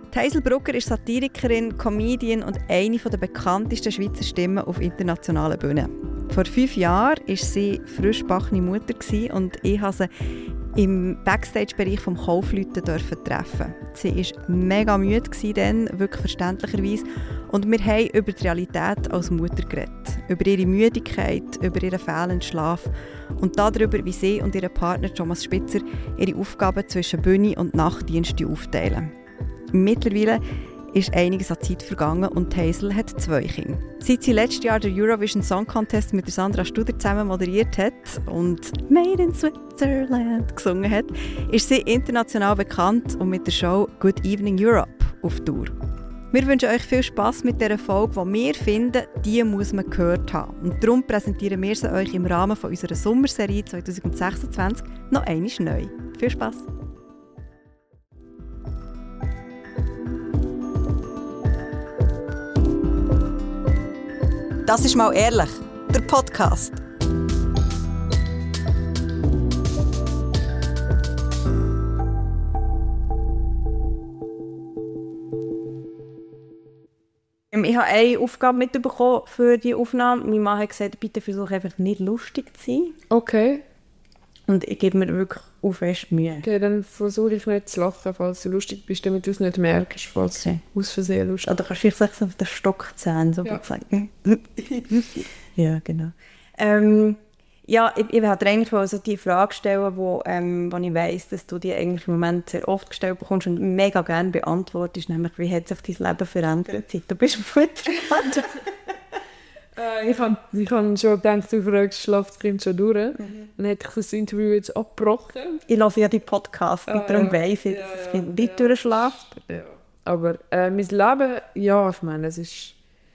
Hazel Brugger ist Satirikerin, Comedian und eine der bekanntesten Schweizer Stimmen auf internationalen Bühnen. Vor 5 Jahren war sie frischgebackene Mutter und ich durfte sie im Backstage-Bereich vom Kaufleuten treffen. Sie war mega müde dann, wirklich verständlicherweise. Und wir haben über die Realität als Mutter geredet. Über ihre Müdigkeit, über ihren fehlenden Schlaf und darüber, wie sie und ihr Partner Thomas Spitzer ihre Aufgaben zwischen Bühne und Nachtdienst aufteilen. Mittlerweile ist einiges an Zeit vergangen und Hazel hat 2 Kinder. Seit sie letztes Jahr den Eurovision Song Contest mit Sandra Studer zusammen moderiert hat und «Made in Switzerland» gesungen hat, ist sie international bekannt und mit der Show «Good Evening Europe» auf Tour. Wir wünschen euch viel Spass mit dieser Folge, die wir finden, die muss man gehört haben. Und darum präsentieren wir sie euch im Rahmen von unserer Sommerserie 2026 noch einmal neu. Viel Spass! Das ist mal ehrlich, der Podcast. Ich habe eine Aufgabe mitbekommen für die Aufnahme. Mein Mann hat gesagt, bitte versuche einfach nicht lustig zu sein. Okay. Und ich gebe mir wirklich auch fest Mühe. Okay, dann versuche ich nicht zu lachen, falls du lustig bist, damit du es nicht merkst, falls du aus Versehen lustig bist. Oder kannst du vielleicht so auf den Stock zählen, so sagen. Ja, genau. Ja, ich wollte dir eigentlich also die Frage stellen, wo ich weiss, dass du die eigentlich im Moment sehr oft gestellt bekommst und mega gerne beantwortest, nämlich wie hat sich dein Leben verändert, seit du bist Mutter geworden? Ich habe schon gedacht, du fragst, schlaft das Kind schon durch? Dann hätte ich das Interview jetzt abgebrochen. Ich höre ja die Podcasts, darum weiss ich, dass das Kind nicht durchschläft. Ja. Aber mein Leben, ja, ich meine, es ist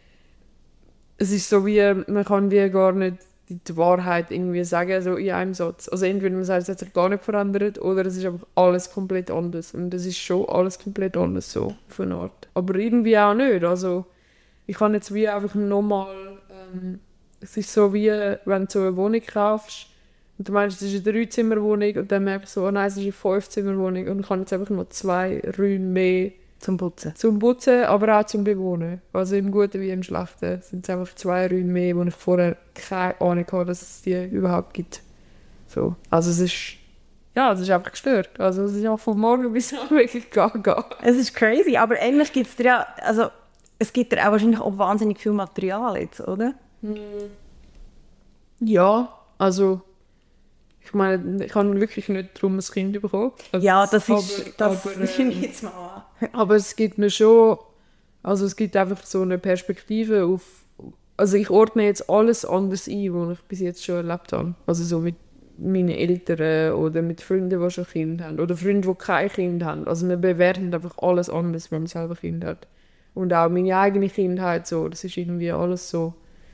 so wie, man kann wie gar nicht die Wahrheit irgendwie sagen, so in einem Satz. Also entweder man sagt, es hat sich gar nicht verändert, oder es ist einfach alles komplett anders. Und es ist schon alles komplett anders, so, auf eine Art. Aber irgendwie auch nicht, also ich kann jetzt wie einfach nochmal, es ist so wie, wenn du so eine Wohnung kaufst und du meinst, es ist eine 3-Zimmer-Wohnung und dann merkst du so, oh nein, es ist eine 5-Zimmer-Wohnung und ich habe jetzt einfach noch 2 Räume mehr zum Putzen, aber auch zum Bewohnen. Also im Guten wie im Schlechten sind es einfach 2 Räume mehr, wo ich vorher keine Ahnung hatte, dass es die überhaupt gibt. So. Also es ist einfach gestört. Also es ist auch von morgen bis Abend wirklich gaga. Es ist crazy, aber eigentlich gibt es dir ja, also es gibt dir auch wahrscheinlich auch wahnsinnig viel Material jetzt, oder? Ja, also ich meine, ich habe wirklich nicht darum ein Kind bekommen. Ja, das finde ich jetzt mal an. Aber es gibt mir schon, also es gibt einfach so eine Perspektive auf, also ich ordne jetzt alles anders ein, was ich bis jetzt schon erlebt habe. Also so mit meinen Eltern oder mit Freunden, die schon Kinder haben oder Freunden, die kein Kind haben. Also wir bewerten einfach alles anders, wenn man selber Kind hat. Und auch meine eigene Kindheit so, das ist irgendwie alles so,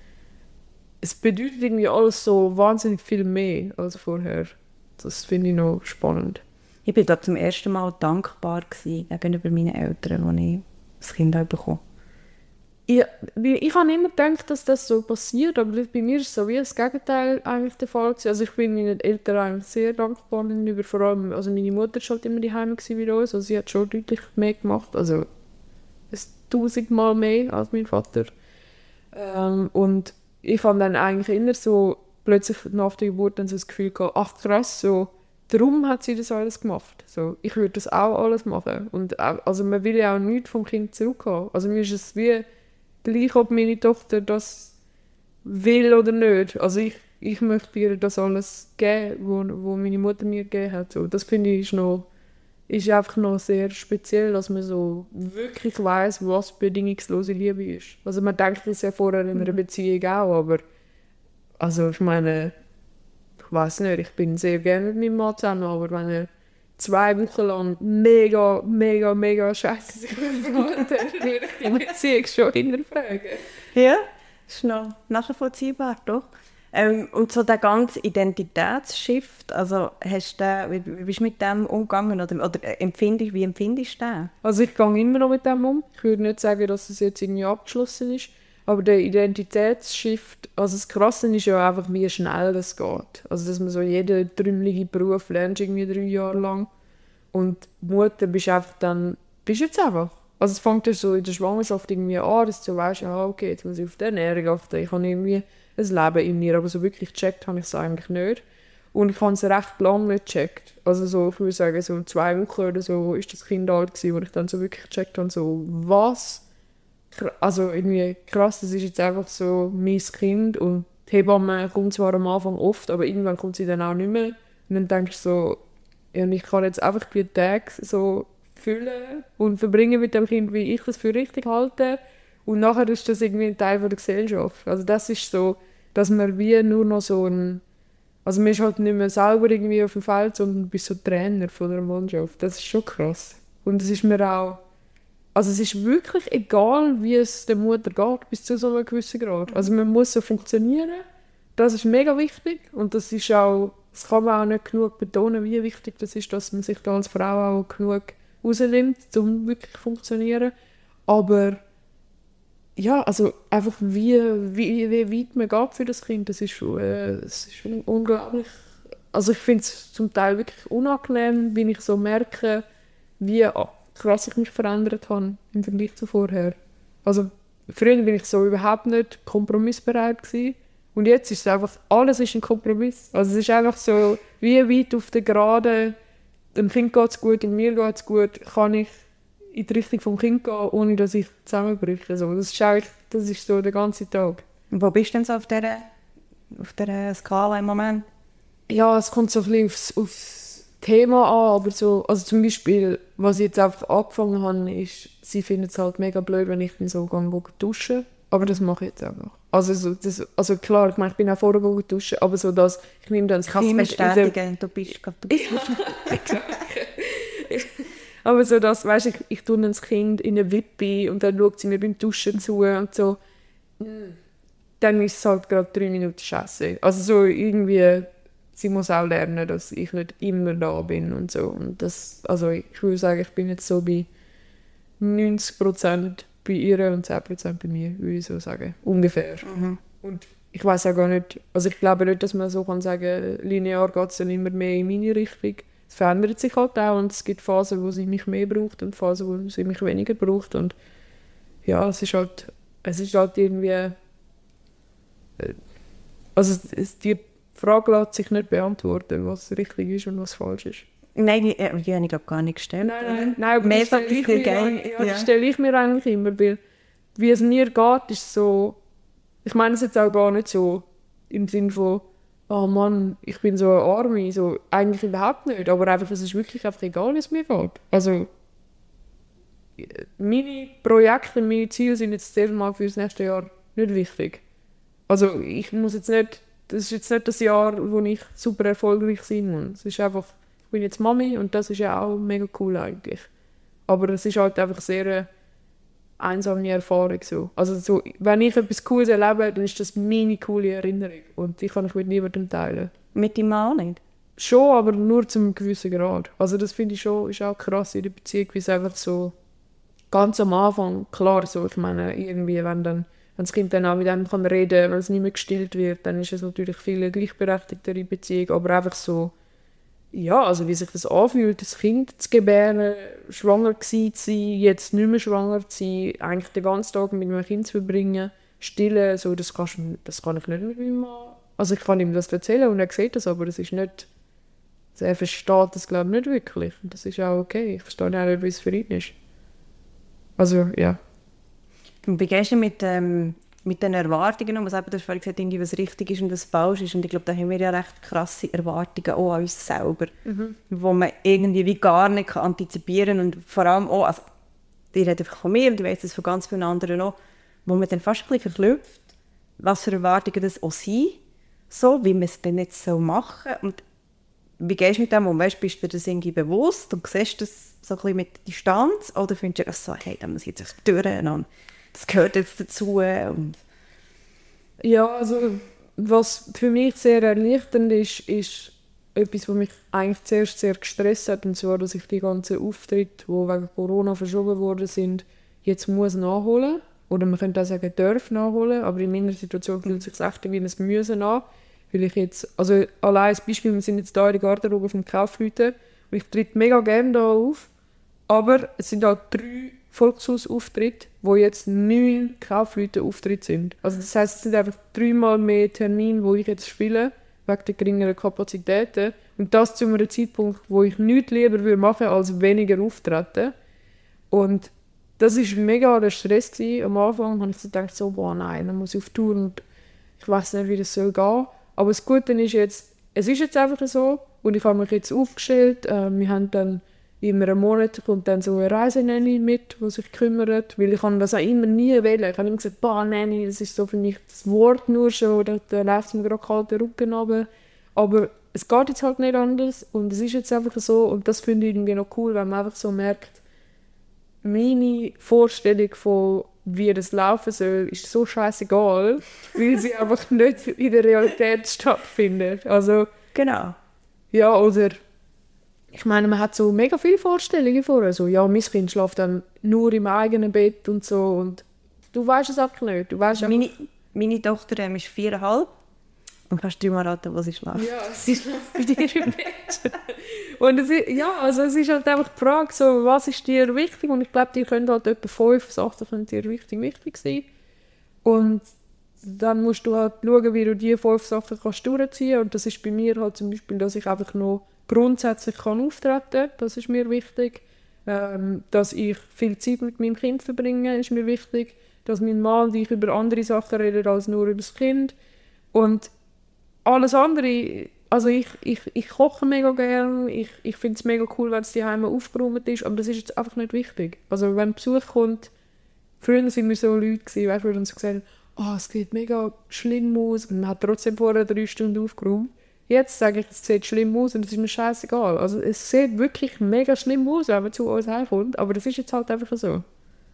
es bedeutet irgendwie alles so wahnsinnig viel mehr als vorher. Das finde ich noch spannend. Ich war da zum ersten Mal dankbar gegenüber meinen Eltern, als ich das Kind bekommen habe. Ich habe immer gedacht, dass das so passiert, aber bei mir ist so wie das Gegenteil eigentlich der Fall gewesen. Also ich bin meinen Eltern eigentlich sehr dankbar gegenüber, vor allem, also meine Mutter war halt immer daheim bei uns, also sie hat schon deutlich mehr gemacht, also 1000-mal mehr als mein Vater. Und ich fand dann eigentlich immer so, plötzlich nach der Geburt dann so das Gefühl gehabt, ach krass, so, darum hat sie das alles gemacht. So, ich würde das auch alles machen. Und also man will ja auch nichts vom Kind zurückhaben. Also mir ist es wie gleich, ob meine Tochter das will oder nicht. Also ich möchte ihr das alles geben, wo meine Mutter mir gegeben hat. So, das finde ich ist einfach noch sehr speziell, dass man so wirklich weiss, was bedingungslose Liebe ist. Also man denkt das ja vorher in einer Beziehung auch, aber also ich meine, ich weiss nicht, ich bin sehr gerne mit meinem Mann zusammen, aber wenn er 2 Wochen lang mega scheiße sich verhalten, dann würde ich die Beziehung schon hinterfragen. Ja, das ist noch nachvollziehbar, doch. Und so der ganze Identitätsshift, also wie bist du mit dem umgegangen oder wie empfindest du den? Also ich gehe immer noch mit dem um. Ich würde nicht sagen, dass es jetzt irgendwie abgeschlossen ist, aber der Identitätsshift, also das Krasse ist ja einfach, wie schnell das geht. Also dass man so jeden trümmelige Beruf lernt, irgendwie 3 Jahre lang. Und Mutter bist jetzt einfach. Also es fängt ja so in der Schwangerschaft irgendwie an, dass du weißt, ja okay, jetzt muss ich auf die Ernährung achten, ich habe irgendwie ein Leben in mir, aber so wirklich gecheckt habe ich es eigentlich nicht. Und ich habe es recht lange nicht gecheckt. Also so, ich würde sagen, so 2 Wochen oder so ist das Kind alt gewesen, wo ich dann so wirklich gecheckt habe, so was? Also irgendwie krass, das ist jetzt einfach so mein Kind und die Hebamme kommt zwar am Anfang oft, aber irgendwann kommt sie dann auch nicht mehr. Und dann denkst du so, ja, und ich kann jetzt einfach die Tage so füllen und verbringen mit dem Kind, wie ich das für richtig halte. Und nachher ist das irgendwie ein Teil von der Gesellschaft. Also das ist so, dass man wie nur noch so ein... Also man ist halt nicht mehr selber irgendwie auf dem Feld, sondern bist so Trainer von der Mannschaft. Das ist schon krass. Und es ist mir auch... Also es ist wirklich egal, wie es der Mutter geht, bis zu so einem gewissen Grad. Also man muss so funktionieren. Das ist mega wichtig. Und das ist auch... Das kann man auch nicht genug betonen, wie wichtig das ist, dass man sich da als Frau auch genug rausnimmt, um wirklich zu funktionieren. Aber ja, also einfach wie weit man geht für das Kind, das ist schon unglaublich. Also ich finde es zum Teil wirklich unangenehm, wenn ich so merke, wie krass ich mich verändert habe im Vergleich zu vorher. Also früher bin ich so überhaupt nicht kompromissbereit gewesen. Und jetzt ist es einfach, alles ist ein Kompromiss. Also es ist einfach so, wie weit auf der Geraden, dem Kind geht es gut und mir geht es gut, kann ich in die Richtung vom Kind gehen, ohne dass ich zusammenbreche. Also das ist so der ganze Tag. Und wo bist du denn so auf dieser Skala im Moment? Ja, es kommt so ein bisschen aufs Thema an, aber so, also zum Beispiel, was ich jetzt einfach angefangen habe, ist, sie finden es halt mega blöd, wenn ich dann so duschen. Aber das mache ich jetzt einfach. Also klar, ich meine, ich bin auch vorher duschen, aber so, dass ich nehme dann das Kind... Kind... bestätigen, du bist gerade duschen. Aber so, dass, weißt du, ich tue dann das Kind in eine Wippe und dann schaut sie mir beim Duschen zu und so. Dann ist es halt gerade 3 Minuten Scheiße. Also so irgendwie, sie muss auch lernen, dass ich nicht immer da bin und so. Und das, also ich würde sagen, ich bin jetzt so bei 90% bei ihr und 10% bei mir, würde ich so sagen. Ungefähr. Mhm. Und ich weiß auch gar nicht, also ich glaube nicht, dass man so kann sagen, linear geht es dann immer mehr in meine Richtung. Es verändert sich halt auch und es gibt Phasen, wo sie mich mehr braucht und Phasen, wo sie mich weniger braucht. Und ja, es ist halt irgendwie... Also die Frage lässt sich nicht beantworten, was richtig ist und was falsch ist. Nein, die habe ich glaube gar nicht gestellt. Nein, aber mehr das stelle ich, ja. stelle ich mir eigentlich immer, weil wie es mir geht, ist so... Ich meine es jetzt auch gar nicht so im Sinne von «Oh Mann, ich bin so eine Arme», so eigentlich überhaupt nicht, aber einfach, es ist wirklich einfach egal, wie es mir geht. Also meine Projekte, meine Ziele sind jetzt zuerst mal für das nächste Jahr nicht wichtig. Also ich muss jetzt nicht, das ist jetzt nicht das Jahr, wo ich super erfolgreich sein muss. Es ist einfach, ich bin jetzt Mami und das ist ja auch mega cool eigentlich. Aber es ist halt einfach sehr eine einsame Erfahrung so. Also so, wenn ich etwas Cooles erlebe, dann ist das meine coole Erinnerung und die kann ich mit niemandem teilen. Mit deinem Mann nicht? Schon, aber nur zu einem gewissen Grad. Also das finde ich schon, ist auch krass in der Beziehung, wie es einfach so ganz am Anfang, klar so, ich meine, irgendwie, wenn das Kind dann auch mit einem kann reden, wenn es nicht mehr gestillt wird, dann ist es natürlich viel gleichberechtigtere Beziehung, aber einfach so, ja, also wie sich das anfühlt, das Kind zu gebären, schwanger zu sein, jetzt nicht mehr schwanger zu sein, eigentlich den ganzen Tag mit einem Kind zu verbringen, stillen, so, das kann ich nicht mit meinem Mann. Also ich kann ihm das erzählen und er sieht das, aber das ist nicht, also er versteht das glaube ich nicht wirklich und das ist auch okay, ich verstehe auch nicht, wie es für ihn ist. Also, ja. Wie gehst du mit den Erwartungen um? Du hast vorhin gesagt, was richtig ist und was falsch ist. Und ich glaube, da haben wir ja recht krasse Erwartungen auch an uns selber, wo man irgendwie wie gar nicht antizipieren kann. Und vor allem auch, also, ich rede einfach von mir und ich weiss das von ganz vielen anderen auch, wo man dann fast ein bisschen verklüpft, was für Erwartungen das auch sind, so, wie man es dann jetzt machen soll. Und wie gehst du mit dem um? Weißt, bist du dir das irgendwie bewusst und siehst das so ein bisschen mit Distanz? Oder findest du so, hey, da muss ich jetzt durch und das gehört jetzt dazu? Und ja, also was für mich sehr erleichternd ist, ist etwas, was mich eigentlich zuerst sehr gestresst hat, und zwar, dass ich die ganzen Auftritte, die wegen Corona verschoben worden sind, jetzt muss nachholen. Oder man könnte auch sagen, darf nachholen, aber in meiner Situation fühlt es sich echt wie ein Müssen an. Weil ich jetzt, also allein als Beispiel, wir sind jetzt hier in der Garderobe vom Kaufleuten und ich trete mega gerne da auf, aber es sind halt 3 Volkshausauftritte, wo jetzt 9 Kaufleute-Auftritte sind. Also das heisst, es sind einfach 3-mal mehr Termine, wo ich jetzt spiele, wegen der geringeren Kapazitäten. Und das zu einem Zeitpunkt, wo ich nichts lieber machen würde, als weniger auftreten. Und das war mega der Stress gewesen. Am Anfang habe ich so gedacht, so, boah, nein, dann muss ich auf Tour und ich weiß nicht, wie das soll gehen. Aber das Gute ist jetzt, es ist jetzt einfach so und ich habe mich jetzt aufgestellt. Wir haben dann immer einen Monat kommt dann so eine Reisenanny mit, die sich kümmert, weil ich das auch immer nie wählen. Ich habe immer gesagt, boah, Nanny, das ist so für mich das Wort nur schon, da läuft es mir gerade kalt den Rücken runter. Aber es geht jetzt halt nicht anders und es ist jetzt einfach so und das finde ich irgendwie noch cool, wenn man einfach so merkt, meine Vorstellung von wie das laufen soll, ist so scheißegal, weil sie einfach nicht in der Realität stattfindet. Also, Genau. ja, oder ich meine, man hat so mega viele Vorstellungen vorher. So, ja, mein Kind schläft dann nur im eigenen Bett und so und du weißt es einfach nicht. Du weißt Meine Tochter ist 4,5 und kannst du mal raten, wo sie schläft. Ja, sie schläft bei dir im Bett. Und es ist halt einfach die Frage, so, was ist dir wichtig? Und ich glaube, dir können halt etwa 5 Sachen können dir wichtig sein. Und dann musst du halt schauen, wie du diese 5 Sachen kannst durchziehen kannst. Und das ist bei mir halt zum Beispiel, dass ich einfach noch grundsätzlich auftreten kann. Das ist mir wichtig. Dass ich viel Zeit mit meinem Kind verbringe, ist mir wichtig. Dass mein Mann und ich über andere Sachen reden als nur über das Kind. Und alles andere, also ich koche mega gerne, ich finde es mega cool, wenn es daheim aufgeräumt ist, aber das ist jetzt einfach nicht wichtig. Also wenn Besuch kommt, früher waren wir so Leute, weißt, die uns so gesagt haben, es sieht mega schlimm aus und man hat trotzdem vorher 3 Stunden aufgeräumt. Jetzt sage ich, es sieht schlimm aus und es ist mir scheißegal. Also es sieht wirklich mega schlimm aus, wenn man zu uns heimkommt, aber das ist jetzt halt einfach so.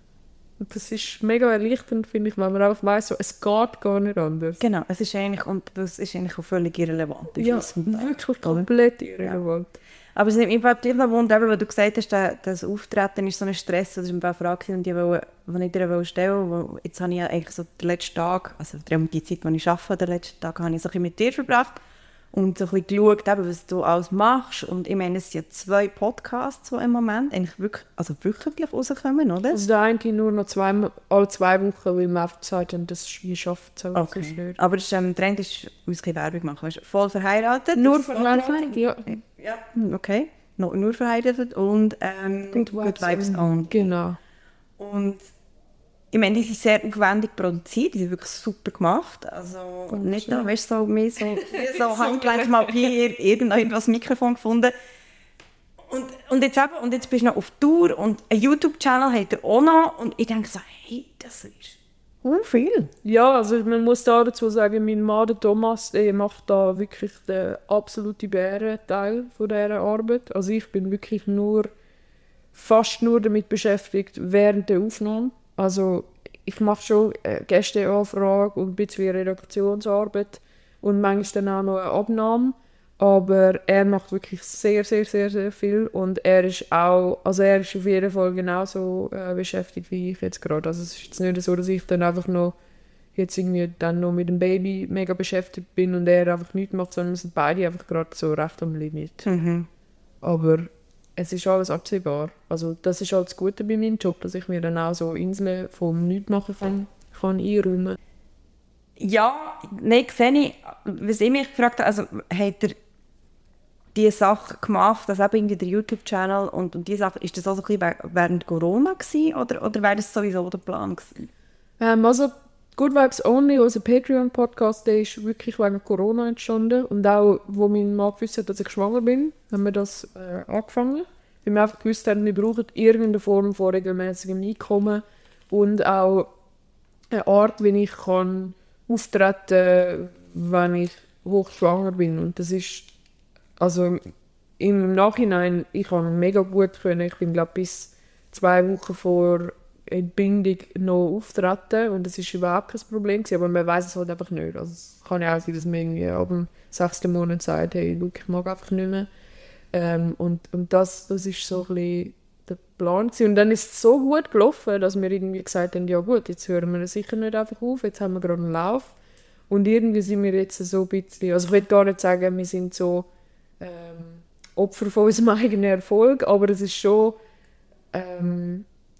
Und das ist mega erleichternd, finde ich, wenn man einfach weiss, so, es geht gar nicht anders. Genau, es ist eigentlich, und das ist eigentlich auch völlig irrelevant. Ja, wirklich komplett irrelevant. Ja. Aber es nimmt mich einfach noch Wunder, weil du gesagt hast, das Auftreten ist so ein Stress, das war eine Frage, die ich dir stellen wollte. Jetzt habe ich ja eigentlich so den letzten Tag, also die Zeit, die ich arbeite, den letzten Tag habe ich so ein bisschen mit dir verbracht und so ein bisschen geschaut, was du alles machst. Und ich meine, es sind ja 2 Podcasts, die im Moment eigentlich wöchentlich rauskommen, oder? Also der eine nur noch alle 2 Wochen, weil wir einfach gesagt haben, das ist wie schafft so. Okay. Aber der Trend ist, uns keine Werbung machen. Weißt, voll verheiratet. Nur verheiratet, ja. Ja, okay. Nur verheiratet und Good Vibes On. Genau. Und ich meine, die sind sehr aufwendig produziert, die sind wirklich super gemacht. Also nicht da, weißt du, so mehr so Handgelenk mal hier irgendwas Mikrofon gefunden. Und jetzt bist du noch auf Tour und einen YouTube-Channel hat er auch noch. Und ich denke so, hey, das ist viel. Ja, also man muss da dazu sagen, mein Mann, der Thomas, der macht da wirklich den absoluten Bärenteil von dieser Arbeit. Also ich bin wirklich fast nur damit beschäftigt während der Aufnahme. Also ich mache schon Gästeanfrage und ein bisschen Redaktionsarbeit und manchmal dann auch noch eine Abnahme. Aber er macht wirklich sehr, sehr, sehr, sehr viel und er ist auf jeden Fall genauso beschäftigt wie ich jetzt gerade. Also es ist jetzt nicht so, dass ich dann einfach noch jetzt irgendwie dann noch mit dem Baby mega beschäftigt bin und er einfach nichts macht, sondern wir sind beide einfach gerade so recht am Limit. Mhm. Aber es ist alles absehbar. Also das ist halt das Gute bei meinem Job, dass ich mir dann auch so Inseln vom Nichtmachen kann einräumen. Ja, nein, sehe ich. Was ich mich gefragt habe, also hat er diese Sache gemacht, also eben irgendwie der YouTube-Channel und diese Sache, ist das auch so ein bisschen während Corona gewesen, oder wäre das sowieso der Plan gewesen? Also Good Vibes Only, unser Patreon-Podcast, der ist wirklich wegen Corona entstanden. Und auch, wo mein Mann gewusst hat, dass ich schwanger bin, haben wir das angefangen. Weil wir einfach gewusst haben, wir brauchen irgendeine Form von regelmäßigem Einkommen und auch eine Art, wie ich kann auftreten kann, wenn ich hochschwanger bin. Und das ist, also im Nachhinein, ich kann mega gut können. Ich bin, glaube bis 2 Wochen vor Entbindung noch auftreten und das war überhaupt kein Problem gewesen, aber man weiß es halt einfach nicht. Also es kann ja auch sein, dass man irgendwie ab dem 6. Monat sagt, hey, look, ich mag einfach nicht mehr. Und das ist so ein bisschen der Plan gewesen. Und dann ist es so gut gelaufen, dass wir irgendwie gesagt haben, ja gut, jetzt hören wir sicher nicht einfach auf, jetzt haben wir gerade einen Lauf. Und irgendwie sind wir jetzt so ein bisschen, also ich will gar nicht sagen, wir sind so Opfer von unserem eigenen Erfolg, aber es ist schon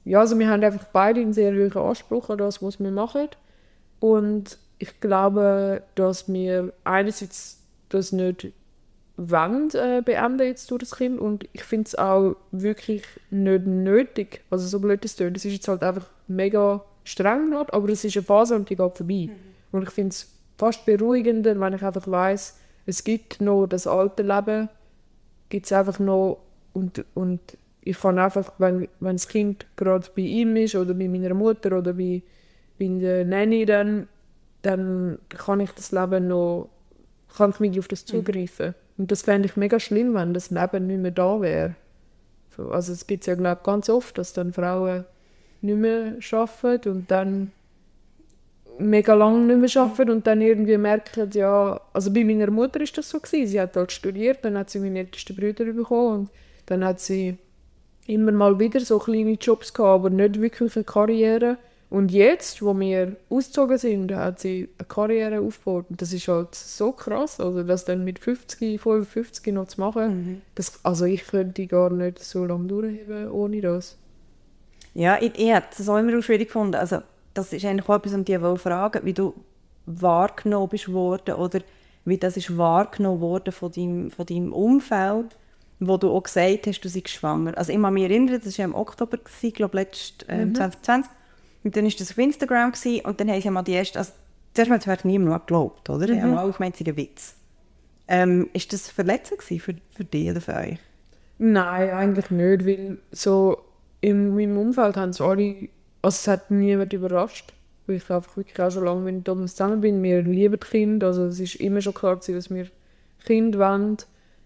ja, also wir haben einfach beide einen sehr hohen Anspruch an das, was wir machen. Und ich glaube, dass wir einerseits das nicht wollen, beenden jetzt durch das Kind. Und ich finde es auch wirklich nicht nötig. Also so blöd es tönt. Es ist jetzt halt einfach mega streng gerade, aber es ist eine Phase und die geht vorbei. Und ich finde es fast beruhigender, wenn ich einfach weiss, es gibt noch das alte Leben, gibt es einfach noch und ich kann einfach, wenn das Kind gerade bei ihm ist oder bei meiner Mutter oder bei der Nanny, dann kann ich das Leben noch, kann ich mich auf das zugreifen. Und das fände ich mega schlimm, wenn das Leben nicht mehr da wäre. So, also es gibt ja, glaube ich, ganz oft, dass dann Frauen nicht mehr arbeiten und dann mega lange nicht mehr arbeiten und dann irgendwie merken, ja, also bei meiner Mutter war das so gewesen. Sie hat halt studiert, dann hat sie meinen ältesten Bruder bekommen und dann hat sie immer mal wieder so kleine Jobs gehabt, aber nicht wirklich eine Karriere. Und jetzt, wo wir ausgezogen sind, hat sie eine Karriere aufgebaut. Und das ist halt so krass, also das dann mit 50, 55 noch zu machen. Das, also ich könnte gar nicht so lange durchheben ohne das. Ja, ich habe das auch immer schwierig gefunden. Also, das ist eigentlich auch etwas, um dich zu fragen, wie du wahrgenommen bist worden oder wie das ist wahrgenommen worden von deinem Umfeld, wo du auch gesagt hast, du seist schwanger. Also ich kann mich erinnern, das war ja im Oktober, ich glaube letztes 2020. Und dann war das auf Instagram und dann haben sie mal die erste, also zuerst mal hat niemand noch geglaubt, oder? Die haben alle gemeint, es sei ein Witz. Ist das verletzend für dich oder für euch? Nein, eigentlich nicht, weil so in meinem Umfeld haben es alle, also es hat niemand überrascht, weil ich einfach wirklich auch schon lange mit Thomas zusammen bin, wir lieben Kinder, also es ist immer schon klar gewesen, dass wir Kinder wollen.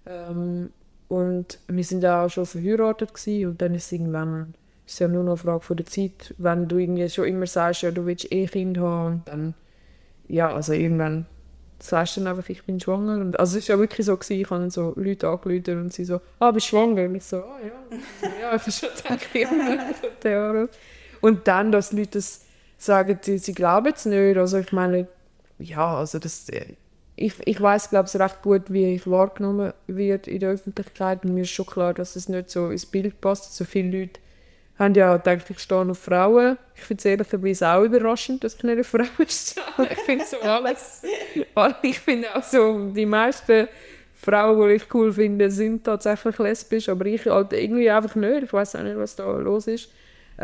Und wir sind auch schon verheiratet gewesen, und dann ist es irgendwann, ist ja nur noch eine Frage von der Zeit, wenn du irgendwie schon immer sagst, ja, du willst Kind haben, und dann, ja, also irgendwann sagst du dann einfach, ich bin schwanger. Und, also es war ja wirklich so gewesen, ich habe so Leute angerufen und sie so, bist du schwanger? Und ich so, ja, ich habe schon gedacht, und dann, dass Leute das sagen, sie glauben es nicht, also ich meine, ja, also das, ich weiss, glaube ich, recht gut, wie ich wahrgenommen werde in der Öffentlichkeit, und mir ist schon klar, dass es nicht so ins Bild passt. So viele Leute haben ja gedacht, ich stehe auf Frauen. Ich finde es ehrlicherweise auch überraschend, dass ich nicht eine Frau stehe. Ich finde so alles. Ich finde auch so, die meisten Frauen, die ich cool finde, sind tatsächlich lesbisch, aber ich halt irgendwie einfach nicht. Ich weiß auch nicht, was da los ist.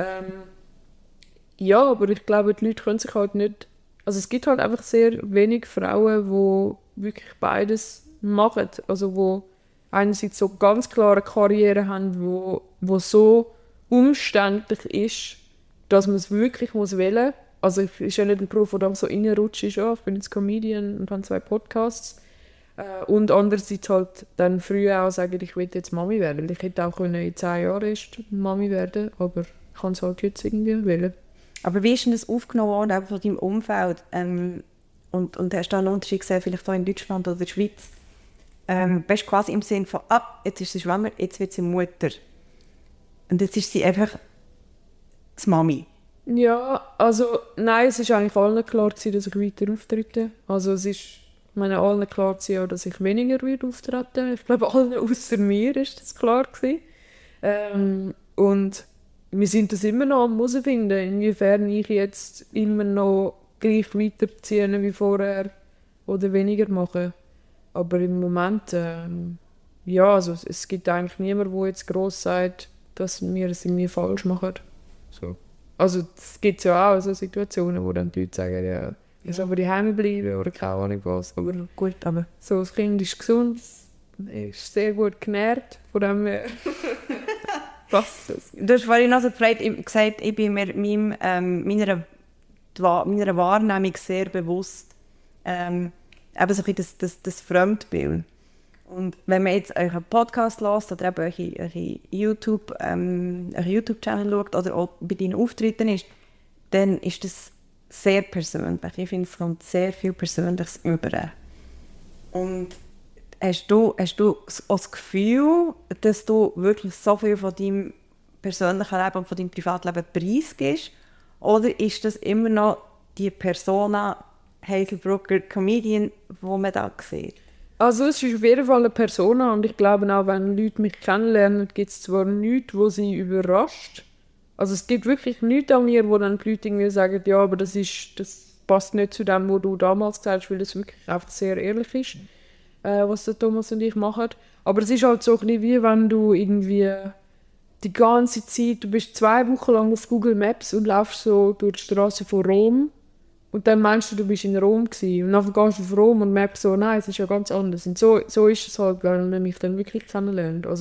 Ja, aber ich glaube, die Leute können sich halt nicht. Also es gibt halt einfach sehr wenig Frauen, die wirklich beides machen. Also die einerseits so ganz klare Karriere haben, wo so umständlich ist, dass man es wirklich wählen muss. Also es ist ja nicht ein Beruf, der dann so reinrutscht ist. Ja, ich bin jetzt Comedian und habe 2 Podcasts. Und andererseits halt dann früher auch sagen, ich will jetzt Mami werden. Ich hätte auch in 10 Jahren erst Mami werden, aber ich kann es halt jetzt irgendwie wählen. Aber wie ist denn das aufgenommen worden von deinem Umfeld? Und hast du da einen Unterschied gesehen, vielleicht hier in Deutschland oder in der Schweiz? Bist du quasi im Sinn von, jetzt ist sie schwanger, jetzt wird sie Mutter. Und jetzt ist sie einfach die Mami. Ja, also nein, es war eigentlich allen klar gewesen, dass ich weiter auftrete. Also es ist, ich meine, allen klar gewesen, dass ich weniger auftreten. Ich glaube, allen außer mir ist das klar gewesen. Und wir sind das immer noch am herausfinden, inwiefern ich jetzt immer noch gleich weiterziehe wie vorher oder weniger mache. Aber im Moment, ja, also es gibt eigentlich niemanden, der jetzt gross sagt, dass wir es irgendwie falsch machen. So. Also es gibt ja auch so Situationen, wo dann die Leute sagen, ja, ich soll aber daheim bleiben oder keine Ahnung was. Aber gut, aber so, das Kind ist gesund, ist sehr gut genährt, von dem her passt das. Du hast vorhin also gesagt, ich bin mir meiner Wahrnehmung sehr bewusst, eben so ein bisschen das Fremdbild. Und wenn man jetzt euren Podcast hört oder eben euren YouTube-Channel schaut oder auch bei deinen Auftritten ist, dann ist das sehr persönlich. Ich finde, es kommt sehr viel Persönliches über. Und hast du auch das Gefühl, dass du wirklich so viel von deinem persönlichen Leben und von deinem Privatleben preisgibst? Oder ist das immer noch die Persona Hazelbrugger Comedian, die man da sieht? Also es ist auf jeden Fall eine Persona, und ich glaube auch, wenn Leute mich kennenlernen, gibt es zwar nichts, was sie überrascht, Also es gibt wirklich nichts an mir, wo dann die Leute irgendwie sagen, ja, aber das passt nicht zu dem, was du damals gesagt hast, weil das wirklich einfach sehr ehrlich ist, was der Thomas und ich machen. Aber es ist halt so ein bisschen wie wenn du irgendwie die ganze Zeit, du bist 2 Wochen lang auf Google Maps und laufst so durch die Straße von Rom und dann meinst du bist in Rom gewesen. Und dann gehst du auf Rom und merkst so, nein, es ist ja ganz anders. Und so ist es halt, wenn man mich dann wirklich kennenlernt. Also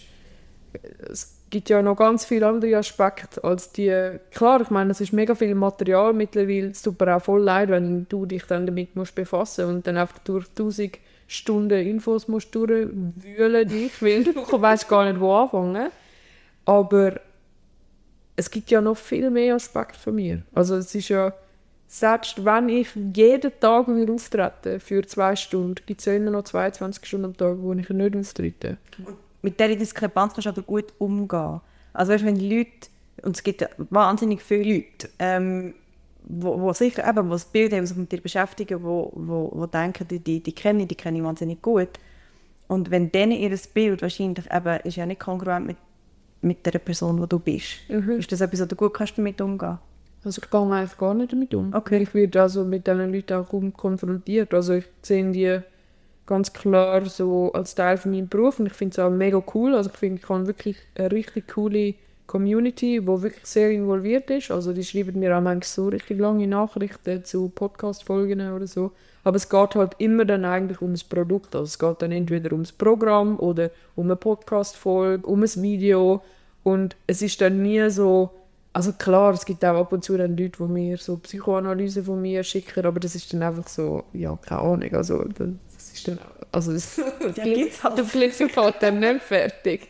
es gibt ja noch ganz viele andere Aspekte als die. Klar, ich meine, es ist mega viel Material mittlerweile. Es tut mir auch voll leid, wenn du dich dann damit musst befassen und dann einfach durch 1000 Stunden Infos musst durchwühlen dich, weil du weißt gar nicht, wo anfangen. Aber es gibt ja noch viel mehr Aspekte von mir. Also es ist ja, selbst wenn ich jeden Tag auftrete für 2 Stunden, gibt es ja immer noch 22 Stunden am Tag, wo ich nicht auftrete. Mit dieser Diskrepanz kannst du aber gut umgehen. Also weißt, wenn die Leute, und es gibt ja wahnsinnig viele Leute, wo sicher eben, die das Bild haben, sich mit dir beschäftigen, wo denken, die kenne ich wahnsinnig gut. Und wenn denen ihr Bild wahrscheinlich eben, ist ja nicht kongruent mit der Person, die du bist. Ist das etwas, wo du gut kannst damit umgehen? Also ich gehe eigentlich gar nicht damit um. Okay. Ich werde also mit diesen Leuten auch konfrontiert. Also ich sehe die ganz klar so als Teil von meinem Beruf und ich finde es auch mega cool. Also ich finde, ich habe wirklich eine richtig coole Community, die wirklich sehr involviert ist. Also die schreiben mir auch manchmal so richtig lange Nachrichten zu Podcast-Folgen oder so. Aber es geht halt immer dann eigentlich um das Produkt. Also es geht dann entweder ums Programm oder um eine Podcast-Folge, um ein Video. Und es ist dann nie so, also klar, es gibt auch ab und zu dann Leute, die mir so Psychoanalyse von mir schicken, aber das ist dann einfach so, ja, keine Ahnung, also das ist dann, also das gibt's halt. Der Blitz geht dann nicht fertig.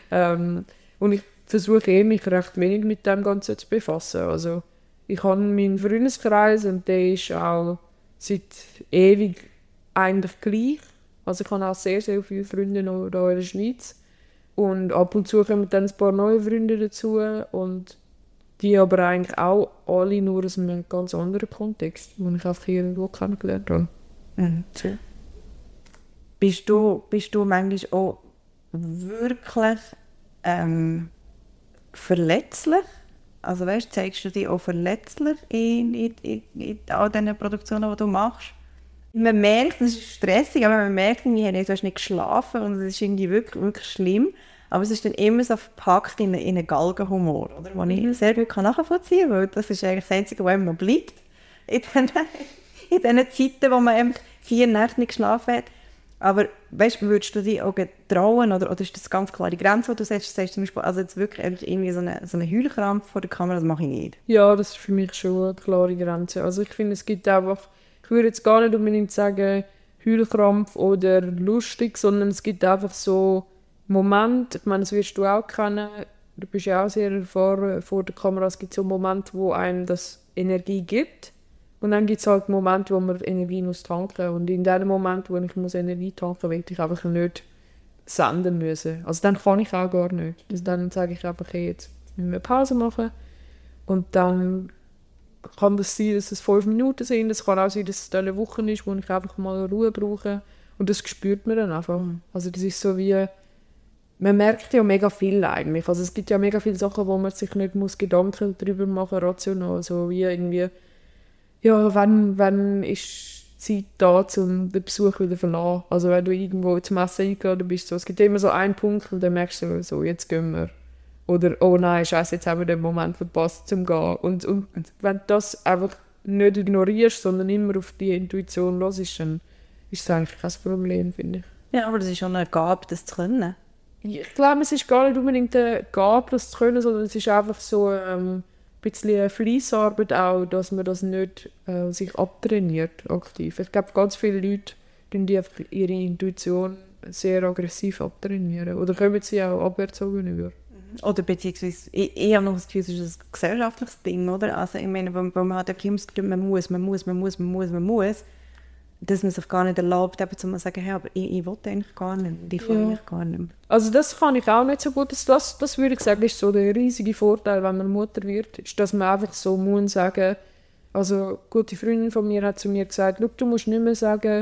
Und ich versuche mich recht wenig mit dem Ganzen zu befassen. Also ich habe meinen Freundeskreis und der ist auch seit ewig eigentlich gleich. Also ich habe auch sehr, sehr viele Freunde noch hier in der Schweiz. Und ab und zu kommen dann ein paar neue Freunde dazu und die aber eigentlich auch alle nur aus einem ganz anderen Kontext, den ich einfach irgendwo kennengelernt habe. So. Bist du manchmal auch wirklich verletzlich? Also weißt, zeigst du dich auch verletzlich in all diesen Produktionen, die du machst? Man merkt, es ist stressig, aber man merkt, du hast nicht geschlafen und es ist irgendwie wirklich, wirklich schlimm. Aber es ist dann immer so verpackt in einen Galgenhumor, oder? Den ich sehr gut nachvollziehen kann, weil das ist eigentlich das Einzige, was einem noch bleibt. In diesen Zeiten, wo man 4 Nächte nicht geschlafen hat. Aber weißt, würdest du dich auch trauen, oder ist das ganz klare Grenze, die du sagst zum Beispiel, also jetzt wirklich irgendwie so eine Heulkrampf vor der Kamera, das mache ich nicht? Ja, das ist für mich schon eine klare Grenze. Also ich finde, es gibt einfach, ich würde jetzt gar nicht unbedingt sagen Heulkrampf oder lustig, sondern es gibt einfach so Momente, ich meine, das wirst du auch kennen, du bist ja auch sehr erfahren vor der Kamera, es gibt so Momente, wo einem das Energie gibt. Und dann gibt es halt Momente, wo man Energie muss tanken. Und in dem Moment, wo ich Energie tanken muss, will ich einfach nicht senden müssen. Also dann kann ich auch gar nicht. Also dann sage ich einfach, okay, jetzt müssen wir Pause machen. Und dann kann das sein, dass es 5 Minuten sind. Es kann auch sein, dass es eine Woche ist, wo ich einfach mal Ruhe brauche. Und das spürt man dann einfach. Also das ist so wie, man merkt ja mega viel eigentlich. Also es gibt ja mega viele Sachen, wo man sich nicht Gedanken darüber machen muss, rational. So wie irgendwie, ja, wann ist Zeit da, um den Besuch wieder zu verlassen? Also wenn du irgendwo zum Essen eingeladen bist, so, es gibt immer so einen Punkt und dann merkst du so, jetzt gehen wir. Oder, oh nein, scheiße, jetzt haben wir den Moment verpasst zum Gehen. Und wenn du das einfach nicht ignorierst, sondern immer auf die Intuition hörst, dann ist das eigentlich kein Problem, finde ich. Ja, aber das ist schon eine Gabe, das zu können. Ich glaube, es ist gar nicht unbedingt eine Gabe, das zu können, sondern es ist einfach so ein bisschen Fleissarbeit auch, dass man das nicht sich abtrainiert aktiv. Ich glaube, ganz viele Leute die einfach ihre Intuition sehr aggressiv abtrainieren. Oder kommen sie auch aberzogen über. Oder beziehungsweise, ich habe noch das Gefühl, es ist ein gesellschaftliches Ding, oder? Also ich meine, wo man hat ja immer das Gefühl, man muss, dass man sich gar nicht erlaubt, eben zu sagen, hey, aber ich will eigentlich gar nicht, ich kann mich gar nicht. Also das kann ich auch nicht so gut. Das würde ich sagen, ist so der riesige Vorteil, wenn man Mutter wird, ist, dass man einfach so muss sagen, also eine gute Freundin von mir hat zu mir gesagt, du musst nicht mehr sagen,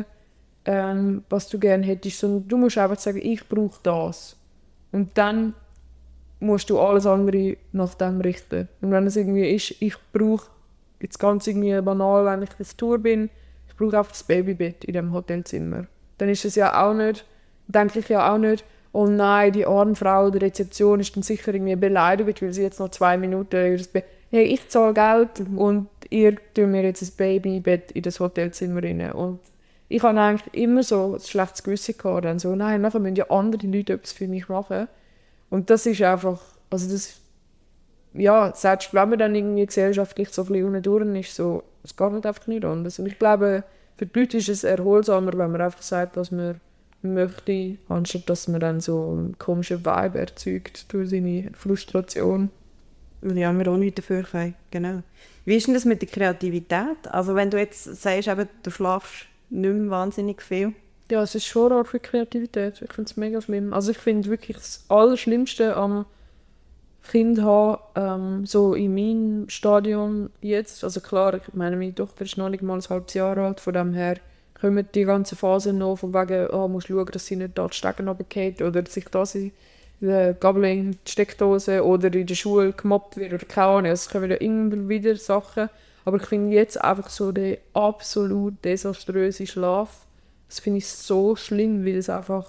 was du gerne hättest, sondern du musst einfach sagen, ich brauche das. Und dann musst du alles andere nach dem richten. Und wenn es irgendwie ist, ich brauche jetzt ganz irgendwie banal, wenn ich auf Tour bin, ich brauche einfach das Babybett in dem Hotelzimmer. Dann ist es ja auch nicht, denke ich ja auch nicht, oh nein, die arme Frau der Rezeption ist dann sicher irgendwie beleidigt, weil sie jetzt noch 2 Minuten ihr Bett... Hey, ich zahle Geld und ihr tut mir jetzt ein Babybett in das Hotelzimmer rein. Und ich habe eigentlich immer so ein schlechtes Gewissen gehabt. Dann so, nein, nachher müssen ja andere Leute etwas für mich machen. Und das ist einfach, also das, ja, selbst wenn man dann irgendwie gesellschaftlich so ein bisschen unten durch ist, so, es geht halt einfach nicht anders. Und ich glaube, für die Leute ist es erholsamer, wenn man einfach sagt, was man möchte, anstatt dass man dann so einen komischen Vibe erzeugt durch seine Frustration. Ja, wir auch nicht dafür können, genau. Wie ist denn das mit der Kreativität? Also wenn du jetzt sagst, eben, du schlafst nicht mehr wahnsinnig viel. Ja, es ist schon eine Art für Kreativität. Ich finde es mega schlimm. Also ich finde wirklich das Allerschlimmste am Kind haben, so in meinem Stadium jetzt, also klar, ich meine, meine Tochter ist noch nicht mal ein halbes Jahr alt, von dem her kommen die ganze Phase noch, von wegen, oh, musst schauen, dass sie nicht da die Stecken runterfällt oder sich das in der Gabel in die Steckdose oder in der Schule gemobbt wird oder keine Ahnung. Es kommen ja immer wieder Sachen, aber ich finde jetzt einfach so den absolut desaströsen Schlaf, das finde ich so schlimm, weil es einfach,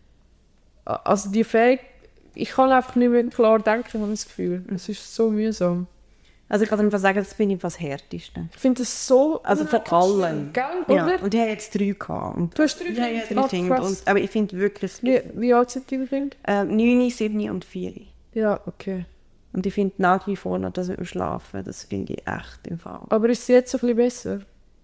also die Fähigkeit, ich kann einfach nicht mehr klar denken, habe ich das Gefühl. Es ist so mühsam. Also ich kann einfach sagen, das finde ich das Härteste. Ich finde das so... Also von allen. Gell, ja. oder? Und ich habe jetzt 3 gehabt. Und Du hast 3 Kinder? ja, 3 Kinder. Und, aber ich finde wirklich... Wie alt sind deine Kinder? 9, 7 und 4. Ja, okay. Und ich finde nach wie vor noch, dass wir schlafen, das finde ich echt im Fall. Aber ist es jetzt so ein bisschen besser?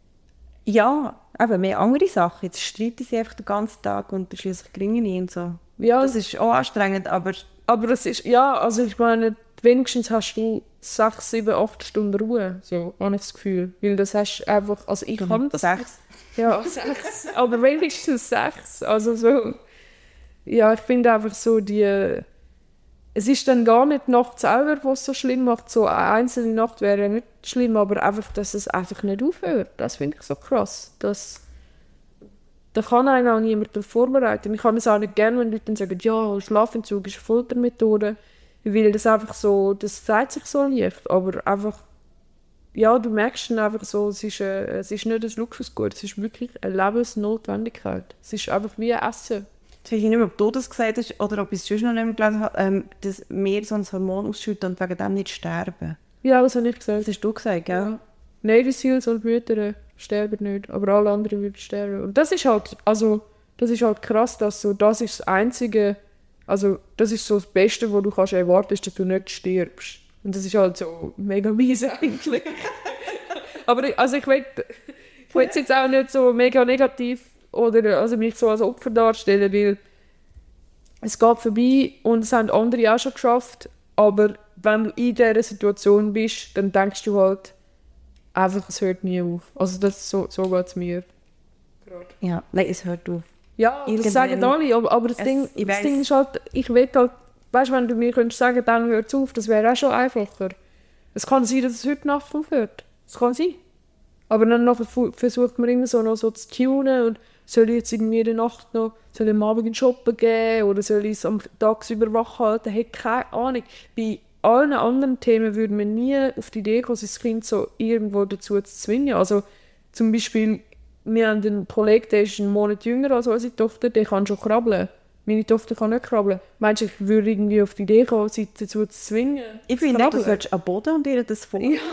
Ja, aber mehr andere Sachen. Jetzt streiten sie einfach den ganzen Tag und schließlich kriegen nie und so. Ja, das ist auch anstrengend, aber es ist... Ja, also ich meine, wenigstens hast du 6, 7, 8 Stunden Ruhe. So, habe ich das Gefühl. Weil das hast du einfach... Also ich kann das... 6. Ja, 6. Aber wenigstens 6. Also so... Ja, ich finde einfach so die... Es ist dann gar nicht die Nacht selber, was es so schlimm macht. So eine einzelne Nacht wäre ja nicht schlimm, aber einfach, dass es einfach nicht aufhört. Das finde ich so krass. Da kann einen auch niemand vorbereiten. Ich kann es auch nicht gerne, wenn Leute dann sagen, ja, Schlafentzug ist eine Foltermethode. Weil das einfach so, das zeigt sich so leicht. Aber einfach, ja, du merkst dann einfach so, es ist nicht ein Luxusgut, es ist wirklich eine Lebensnotwendigkeit. Es ist einfach wie Essen. Ich weiß nicht mehr, ob du das gesagt hast oder ob ich es schon noch nicht mehr gelesen habe, dass wir so ein Hormon ausschütten und wegen dem nicht sterben. Ja, das habe ich gesagt. Das hast du gesagt, gell? Ja. Navy Seals und Mütter sterben nicht, aber alle anderen würden sterben. Und das ist halt, also, das ist halt krass, dass so, das ist das Einzige, also, das ist so das Beste, was du kannst erwarten, ist, dass du nicht stirbst. Und das ist halt so mega mies eigentlich. Aber also ich will es jetzt auch nicht so mega negativ oder also mich so als Opfer darstellen, weil es geht vorbei und es haben andere auch schon geschafft, aber wenn du in dieser Situation bist, dann denkst du halt einfach, es hört nie auf. Also das, so geht es mir. Ja, nein, es hört auf. Ja, das sagen alle, aber das Ding ist halt, ich will halt, weißt du, wenn du mir könntest sagen, dann hört es auf, das wäre auch schon einfacher. Es kann sein, dass es heute Nacht aufhört. Es kann sein. Aber dann noch versucht man immer so, noch so zu tunen und soll ich jetzt irgendwie in der Nacht noch, soll ich am Abend in den Shoppen gehen oder soll ich es am tagsüber wach halten? Ich habe keine Ahnung. Bei allen anderen Themen würde man nie auf die Idee kommen, das Kind so irgendwo dazu zu zwingen. Also zum Beispiel, wir haben einen Kollegen, der ist einen Monat jünger als unsere Tochter, der kann schon krabbeln. Meine Tochter kann nicht krabbeln. Meinst du, ich würde irgendwie auf die Idee kommen, sie dazu zu zwingen? Ich finde nicht, du solltest am Boden und ihr das vor. Ja,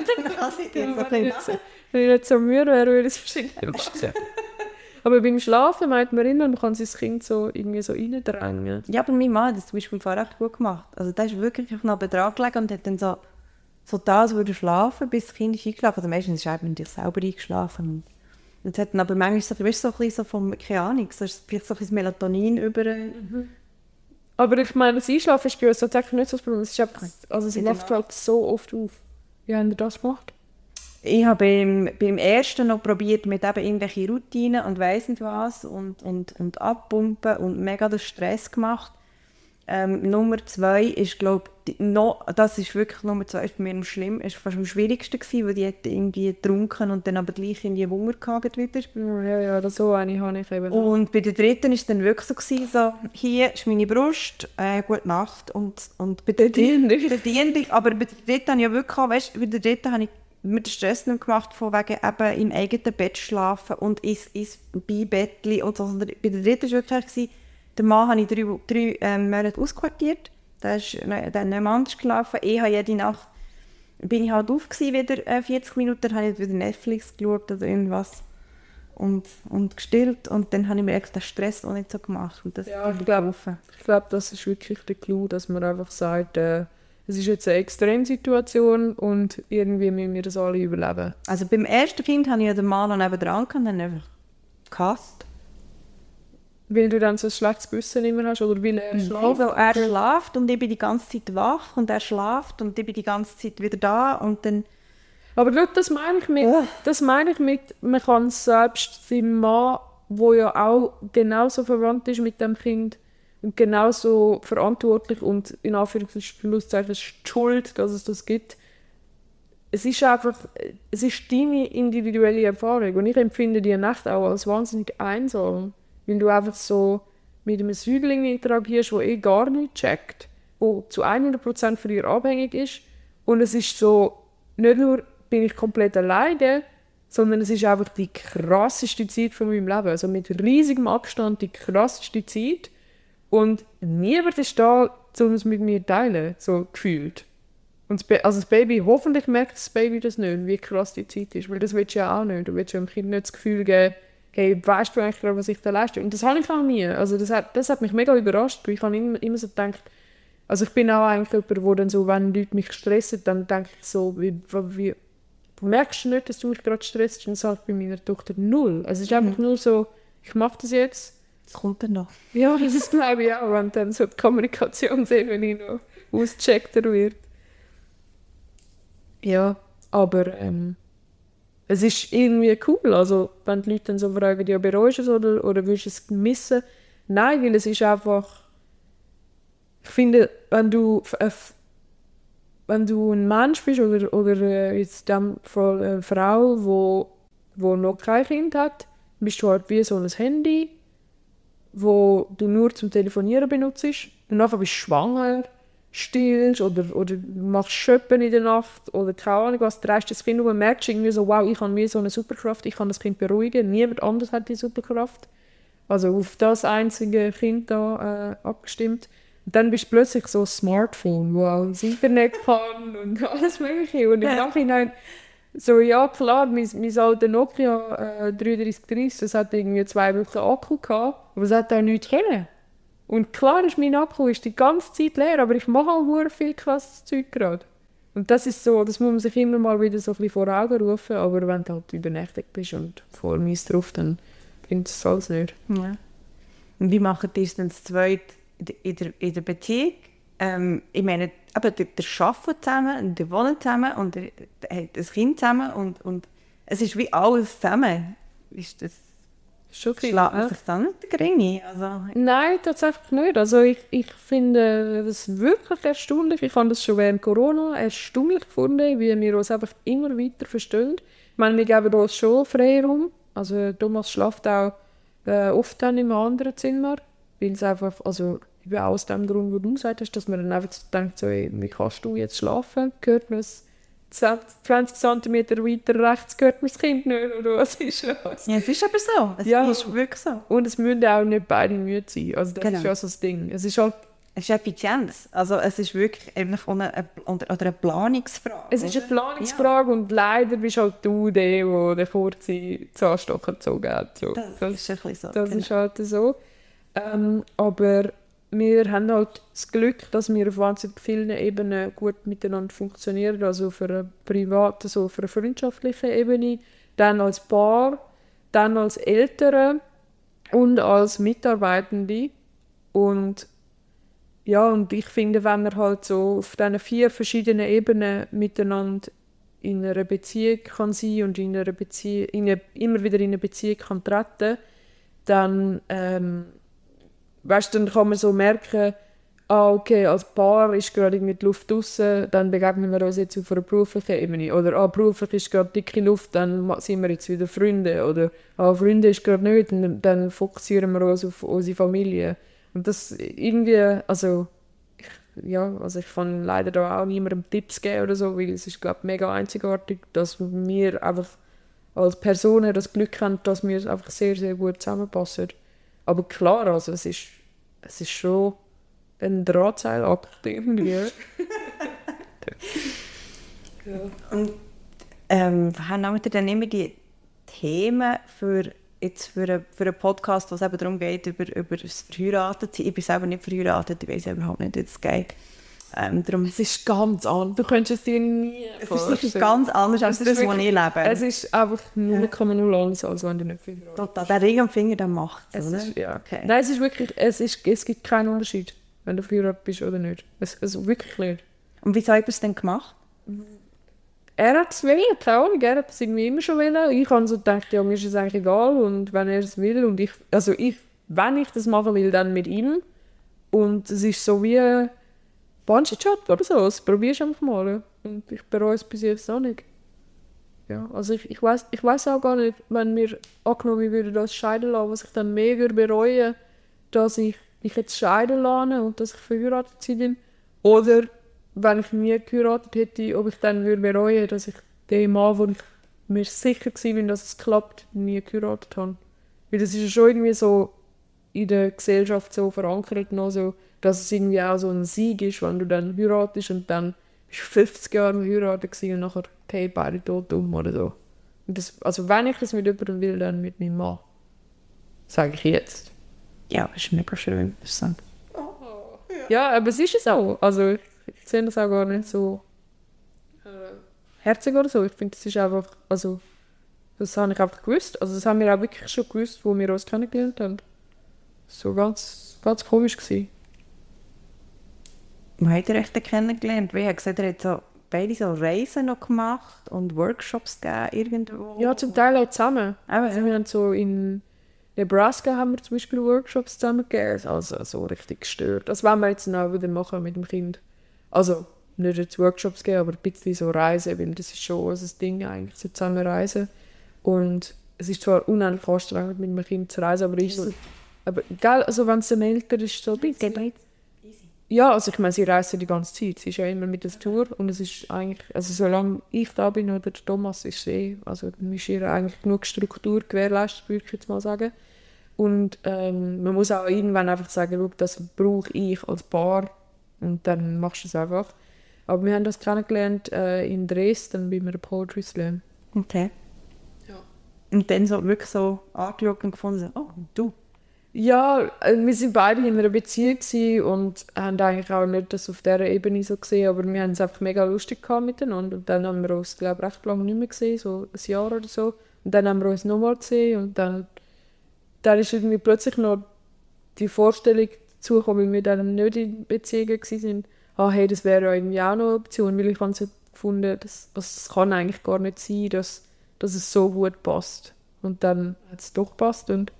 wenn ich nicht so müde wäre, würde ich es wahrscheinlich machen. Aber beim Schlafen meint man immer, man kann sein Kind so irgendwie so reindrängen. Ja, aber mein Mann hat das zum Beispiel vorher echt gut gemacht. Also der ist wirklich auf einem Betrag gelegen und hat dann so da, als würde er schlafen, bis das Kind ist eingeschlafen. Also meistens ist er mit sich selber eingeschlafen. Und hat dann aber manchmal so, weißt, so ein bisschen so vom, keine Ahnung, so ist vielleicht so ein bisschen Melatonin über... Aber ich meine, das Einschlafen ist bei uns tatsächlich nicht so das Problem. Es ist einfach, also sie läuft halt so oft auf. Wie haben Sie das gemacht? Ich habe beim ersten noch probiert mit eben irgendwelchen Routinen und weiss nicht was und abpumpen und mega den Stress gemacht. Nummer 2 ist, glaube ich, das ist wirklich Nummer 2, ist bei mir fast am schwierigsten gewesen, weil die hat irgendwie getrunken und dann aber gleich in die Wunder gehabt wieder. Ja, das so eine habe ich eben. Und bei der dritten war es dann wirklich so gewesen, so, hier ist meine Brust, gute Nacht. Und bei der dritten, aber bei der dritten habe ich ja wirklich, weißt, bei der dritten habe ich mir den Stress nicht gemacht, von wegen eben im eigenen Bett schlafen und ins Beibettchen und so. Bei der dritten war wirklich, der Mann habe ich 3 Monate ausquartiert. Der ist dann nicht mehr anders gelaufen. Ich habe jede Nacht bin ich halt auf gewesen, wieder 40 Minuten, dann habe ich wieder Netflix geschaut oder irgendwas und gestillt und dann habe ich mir extra den Stress auch nicht so gemacht. Und das ich glaube, das ist wirklich der Clou, dass man einfach sagt, es ist jetzt eine Extremsituation und irgendwie müssen wir das alle überleben. Also beim ersten Kind habe ich ja den Mann nebendran und dann einfach gehasst. Weil du dann so ein schlechtes Gewissen immer hast oder weil er schläft? Weil er schläft und ich bin die ganze Zeit wach und er schläft und ich bin die ganze Zeit wieder da und dann... Aber schau, das meine ich mit, man kann selbst seinem Mann, der ja auch genauso verwandt ist mit dem Kind und genauso verantwortlich und in Anführungszeichen schuld, dass es das gibt, es ist deine individuelle Erfahrung und ich empfinde die Nacht auch als wahnsinnig einsam. Weil du einfach so mit einem Säugling interagierst, der gar nicht checkt, der zu 100% von dir abhängig ist. Und es ist so, nicht nur bin ich komplett alleine, sondern es ist einfach die krasseste Zeit von meinem Leben. Also mit riesigem Abstand die krasseste Zeit. Und niemand ist da, um es mit mir zu teilen, so gefühlt. Und das Baby, hoffentlich merkt das Baby das nicht, wie krass die Zeit ist. Weil das willst du ja auch nicht. Du willst ja dem Kind nicht das Gefühl geben, hey, weißt du eigentlich gerade, was ich da leiste? Und das habe ich auch nie. Also das hat mich mega überrascht, weil ich habe immer so gedacht, also ich bin auch eigentlich jemand, der dann so, wenn Leute mich stressen, dann denke ich so, wie merkst du nicht, dass du mich gerade stresst? Und das sage ich bei meiner Tochter 0. Also es ist einfach nur so, ich mache das jetzt. Das kommt dann noch. Ja, das glaube ich auch, wenn dann so die Kommunikationsebene noch ausgecheckter wird. Ja, aber es ist irgendwie cool, also wenn die Leute dann so fragen, ja, bereust du es oder willst du es missen? Nein, weil es ist einfach, ich finde, wenn du ein Mensch bist oder in dem Fall eine Frau, die noch kein Kind hat, bist du halt wie so ein Handy, wo du nur zum Telefonieren benutzt und einfach bist du schwanger, stillst oder machst Schöppen in der Nacht oder keine Ahnung was, drehst das Kind um und merkst irgendwie so, wow, ich habe wie so eine Superkraft, ich kann das Kind beruhigen, niemand anders hat die Superkraft. Also auf das einzige Kind da abgestimmt. Und dann bist du plötzlich so ein Smartphone, wo auch das Internet kann und alles mögliche. Und im Nachhinein so, ja klar, mein alter Nokia 3330, das hat irgendwie 2 Wochen Akku gehabt, aber es hat auch nichts können. Und klar ist mein Akku ist die ganze Zeit leer, aber ich mache auch sehr viel krasses Zeug gerade. Und das ist so, das muss man sich immer mal wieder so ein bisschen vor Augen rufen, aber wenn du halt übernächtigt bist und voll mies drauf, dann bringt es alles nicht. Ja. Und wie macht ihr es dann zu zweit in der Beziehung? Ich meine, aber ihr arbeitet zusammen, und ihr wohnt zusammen und ihr habt ein Kind zusammen und es ist wie alles zusammen. Ist das... Schon viel. Schlägt sich dann nicht der Gringe? Also... Nein, tatsächlich nicht. Also ich finde das wirklich erstaunlich. Ich fand das schon während Corona erstaunlich gefunden, wie wir uns einfach immer weiter verstehen. Ich meine, wir geben uns schon Freiraum. Also Thomas schläft auch oft dann im anderen Zimmer, weil es einfach, also eben aus dem Grund, wo du gesagt hast, dass man dann einfach denkt, so, hey, wie kannst du jetzt schlafen? Gehört mir 20 cm weiter rechts gehört mir das Kind nicht, oder was ist das? Ja, es ist aber so. Es ist wirklich so. Und es müssen auch nicht beide müde sein. Also das ist ja so das Ding. Es ist Effizienz. Also es ist wirklich eine Planungsfrage. Es ist eine Planungsfrage und leider bist halt du der den kurzen Zahnstocher gezogen hat. So. Das ist ein bisschen so. Das ist halt so. Aber wir haben halt das Glück, dass wir auf wahnsinnig vielen Ebenen gut miteinander funktionieren. Also auf einer privaten, so auf einer freundschaftlichen Ebene, dann als Paar, dann als Eltern und als Mitarbeitende. Und ja, und ich finde, wenn man halt so auf diesen 4 verschiedenen Ebenen miteinander in einer Beziehung kann sein und immer wieder in eine Beziehung kann treten, dann dann kann man so merken, okay, als Paar ist gerade irgendwie die Luft draussen, dann begegnen wir uns jetzt auf einer beruflichen Ebene. Oder beruflich ist gerade dicke Luft, dann sind wir jetzt wieder Freunde. Oder Freunde ist gerade nicht, dann fokussieren wir uns auf unsere Familie. Und das irgendwie, also ich kann leider da auch niemandem Tipps geben oder so, weil es ist, glaube ich, mega einzigartig, dass wir einfach als Personen das Glück haben, dass wir einfach sehr, sehr gut zusammenpassen. Aber klar, also es ist schon ein Drahtseilakt irgendwie. Ja. Und woher nehmt ihr dann immer die Themen für einen Podcast, wo es eben darum geht, über das Verheiratetsein? Ich bin selber nicht verheiratet, ich weiß überhaupt nicht, wie es geht. Es ist ganz anders. Du könntest es dir nie vorstellen. Es ist ganz anders als das, was ich lebe. Es ist einfach 0,0 anders, als wenn du nicht verheiratet bist. Total. Der Ring am Finger, der macht es, oder? Ja. Okay. Nein, es ist wirklich, es gibt keinen Unterschied, wenn du verheiratet bist oder nicht. Es wirklich nicht. Und wieso hat er es denn gemacht? Er hat es wollen, keine Ahnung, er hat es irgendwie immer schon wollen. Ich habe so gedacht, ja, mir ist es eigentlich egal, und wenn er es will, und wenn ich das machen will, dann mit ihm. Und es ist so wie Bungee-Jump oder so, das probierst du einfach mal. Und ich bereue es bis jetzt auch nicht. Ja, also ich weiss auch gar nicht, wenn mir angenommen würde, das scheiden lassen, was ich dann mehr würde bereuen, dass ich mich jetzt scheiden lasse und dass ich verheiratet bin. Oder wenn ich nie geheiratet hätte, ob ich dann würde bereuen, dass ich den Mann, wo ich mir sicher war, dass es klappt, nie geheiratet habe. Weil das ist ja schon irgendwie so in der Gesellschaft so verankert, noch so, dass es irgendwie auch so ein Sieg ist, wenn du dann heiratest und dann bist du 50 Jahre verheiratet und nachher hey, beide tot um oder so. Und das, also wenn ich das mit jemandem will, dann mit meinem Mann. Sage ich jetzt. Ja, das ist mega schön interessant. Ja, aber es ist es auch. Also ich sehe das auch gar nicht so herzig oder so. Ich finde, das ist einfach, also das habe ich einfach gewusst. Also das haben wir auch wirklich schon gewusst, wo wir uns kennengelernt haben. So ganz, ganz komisch gewesen. Wo habt ihr euch denn kennengelernt? Wie? Ich habe gesagt, ihr habt so beide so Reisen noch gemacht und Workshops gegeben irgendwo. Ja, zum Teil auch zusammen. Also wir haben so in Nebraska haben wir zum Beispiel Workshops zusammen gegeben. Also so richtig gestört. Das wollen wir jetzt noch wieder machen mit dem Kind. Also nicht jetzt Workshops geben, aber ein bisschen so reisen, weil das ist schon unser Ding eigentlich, so zusammen reisen. Und es ist zwar unendlich anstrengend, mit einem Kind zu reisen, aber ist so. Aber egal, also wenn es dann älter ist, so ein bisschen. Ja, also ich meine, sie reisen die ganze Zeit. Sie ist ja immer mit der Tour und es ist eigentlich, also solange ich da bin oder der Thomas, ist sie, also dann ist ihr eigentlich genug Struktur gewährleistet, würde ich jetzt mal sagen. Und man muss auch irgendwann einfach sagen, schau, das brauche ich als Paar und dann machst du es einfach. Aber wir haben das kennengelernt in Dresden bei einem Poetry Slam. Okay. Ja. Und dann so wirklich so angeschaut und gefunden, oh, du. Ja, wir waren beide in einer Beziehung und haben eigentlich auch nicht das auf dieser Ebene so gesehen, aber wir haben es einfach mega lustig gehabt miteinander. Und dann haben wir uns, glaube ich, recht lange nicht mehr gesehen, so ein Jahr oder so. Und dann haben wir uns nochmal gesehen und dann ist irgendwie plötzlich noch die Vorstellung dazu gekommen, weil wir dann nicht in Beziehungen waren, hey, das wäre ja irgendwie auch noch eine Option, weil ich habe so gefunden, das kann eigentlich gar nicht sein, dass es so gut passt. Und dann hat es doch gepasst und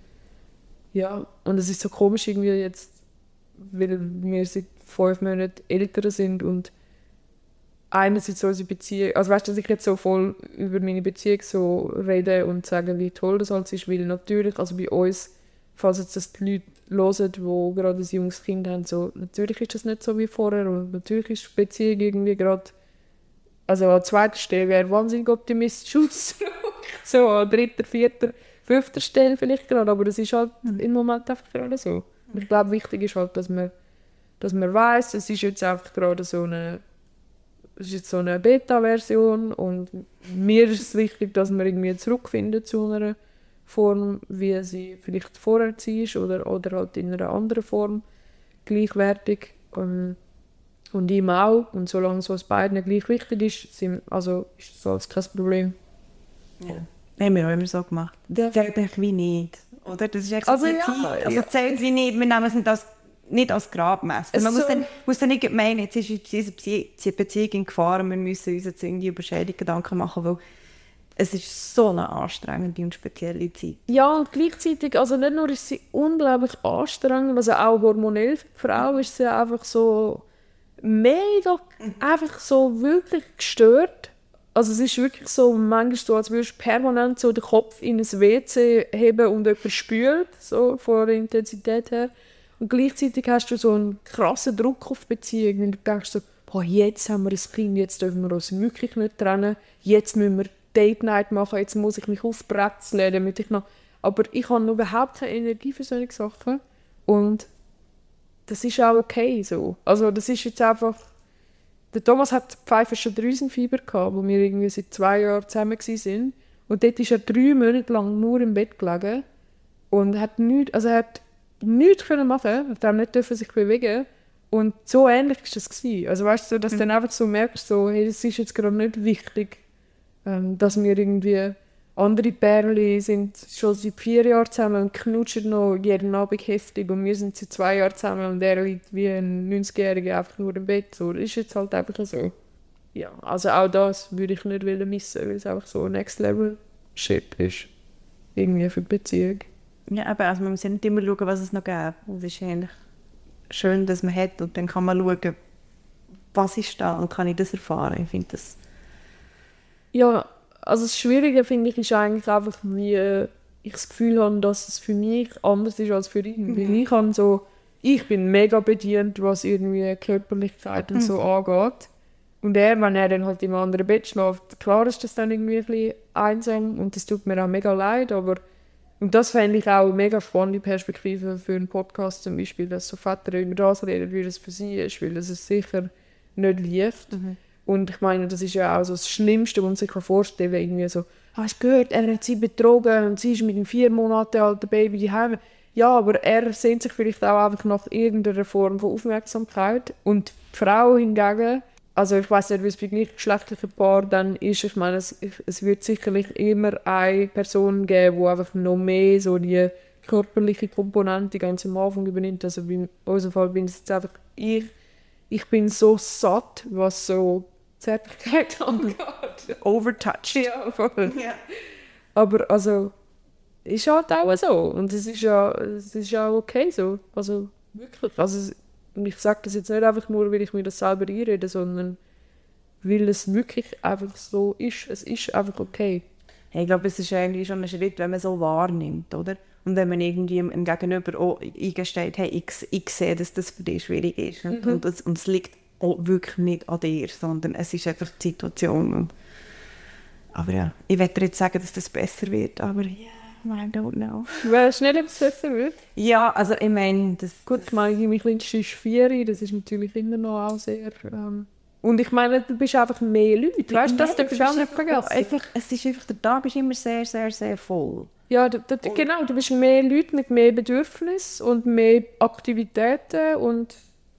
ja, und es ist so komisch irgendwie jetzt, weil wir seit 5 Monaten älter sind und einerseits unsere Beziehung, also weißt du, dass ich jetzt so voll über meine Beziehung so rede und sage, wie toll das alles ist, weil natürlich, also bei uns, falls jetzt das die Leute hören, die gerade ein junges Kind haben, so, natürlich ist das nicht so wie vorher und natürlich ist die Beziehung irgendwie gerade, also an zweiter Stelle wäre wahnsinnig optimistisch ausgedrückt, so an dritter, vierter, 5. Stelle vielleicht gerade, aber das ist halt im Moment einfach gerade so. Und ich glaube, wichtig ist halt, dass man weiss, es ist jetzt einfach gerade so eine Beta-Version und mir ist es wichtig, dass man irgendwie zurückfindet zu einer Form, wie sie vielleicht vorher war oder halt in einer anderen Form gleichwertig. Und ihm auch. Und solange es uns beiden gleich wichtig ist, ist das alles kein Problem. Ja. Haben wir auch immer so gemacht. Das zählt eigentlich wie nicht. Oder? Das ist also ja, also zählt wie nicht. Wir nehmen es nicht als Grabmesser. Man muss dann nicht meinen, jetzt ist unsere Beziehung in Gefahr und wir müssen uns jetzt irgendwie über Scheidung Gedanken machen, weil es ist so eine anstrengende und spezielle Zeit. Ja, und gleichzeitig, also nicht nur ist sie unglaublich anstrengend, also auch hormonell für die Frau ist sie einfach so mega, einfach so wirklich gestört. Also es ist wirklich so, manchmal so, als würdest du permanent so den Kopf in ein WC heben und jemand spült, so von der Intensität her. Und gleichzeitig hast du so einen krassen Druck auf die Beziehung, weil du denkst so, boah, jetzt haben wir ein Kind, jetzt dürfen wir uns wirklich nicht trennen, jetzt müssen wir Date Night machen, jetzt muss ich mich aufbrezeln, damit ich noch... Aber ich habe noch überhaupt keine Energie für solche Sachen. Und das ist auch okay so. Also das ist jetzt einfach... Der Thomas hat pfeifische Drüsenfieber gehabt, wo wir irgendwie seit 2 Jahren zusammen waren. Und dort ist er 3 Monate lang nur im Bett gelegen und hat nichts, also er hat nichts können machen, er hat nicht dürfen sich bewegen. Und so ähnlich war das gewesen. Also weißt du, dass du dann einfach so merkst, so, hey, das ist jetzt gerade nicht wichtig, dass wir irgendwie andere Pärchen sind schon seit 4 Jahren zusammen und knutschen noch jeden Abend heftig und wir sind seit 2 Jahren zusammen und er liegt wie ein 90-Jähriger einfach nur im Bett. So, das ist jetzt halt einfach so. Ja, also auch das würde ich nicht missen, weil es einfach so ein Next-Level-Shit ist. Irgendwie für die Beziehung. Ja, aber also man muss ja nicht immer schauen, was es noch gibt. Es ist eigentlich schön, dass man hat und dann kann man schauen, was ist da und kann ich das erfahren. Ich finde das... Ja, also das Schwierige finde ich ist eigentlich einfach, wie ich das Gefühl habe, dass es für mich anders ist als für ihn. Weil ich bin mega bedient, was irgendwie Körperlichkeit und so angeht. Und wenn er dann halt im anderen Bett schläft, klar ist das dann irgendwie ein bisschen einsam und das tut mir auch mega leid, aber und das fände ich auch eine mega spannende Perspektive für einen Podcast zum Beispiel, dass so Väter über das reden, wie das für sie ist, weil das es sicher nicht lief. Und ich meine, das ist ja auch so das Schlimmste, was man sich vorstellen kann. Irgendwie so, hast du gehört, er hat sie betrogen und sie ist mit einem 4 Monate alten Baby daheim. Ja, aber er sehnt sich vielleicht auch einfach nach irgendeiner Form von Aufmerksamkeit. Und die Frau hingegen, also ich weiss nicht, wie es bei gleichgeschlechtlichen Paaren dann ist. Ich meine, es wird sicherlich immer eine Person geben, die einfach noch mehr so die körperliche Komponente ganz am Anfang übernimmt. Also in unserem Fall bin es jetzt einfach ich bin so satt, was so Zärtlichkeit angeht. Overtouched. Ja, voll. Ja. Aber also, ist halt auch so. Und es ist ja okay so. Also, wirklich. Also, ich sage das jetzt nicht einfach nur, weil ich mir das selber einrede, sondern weil es wirklich einfach so ist. Es ist einfach okay. Ich glaube, es ist eigentlich schon ein Schritt, wenn man so wahrnimmt, oder? Und wenn man irgendwie im Gegenüber auch eingesteht, hey, ich sehe, dass das für dich schwierig ist. Und es liegt auch wirklich nicht an dir, sondern es ist einfach die Situation. Aber ja, ich werde dir jetzt sagen, dass das besser wird, aber ja, I don't know. Weil schnell etwas besser wird? Ja, also ich meine... Gut, mein Kleinste ist 4, das ist natürlich immer noch auch sehr... Und ich meine, du bist einfach mehr Leute, weißt du, das darfst du auch nicht vergessen. Es ist einfach, der Tag ist immer sehr, sehr, sehr voll. Ja, genau, du bist mehr Leute mit mehr Bedürfnissen und mehr Aktivitäten und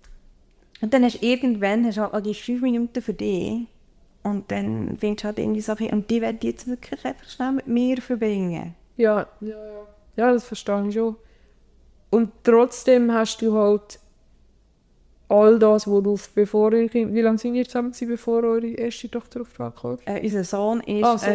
dann hast du irgendwann auch die 5 Minuten für dich und dann findest du halt irgendwie so viel, und die werde ich jetzt wirklich einfach schnell mit mir verbringen. Ja, das verstehe ich schon. Und trotzdem hast du halt all das, wo du wie lange sind ihr zusammen gewesen, bevor eure erste Tochter auf die Welt kam? Unser Sohn ist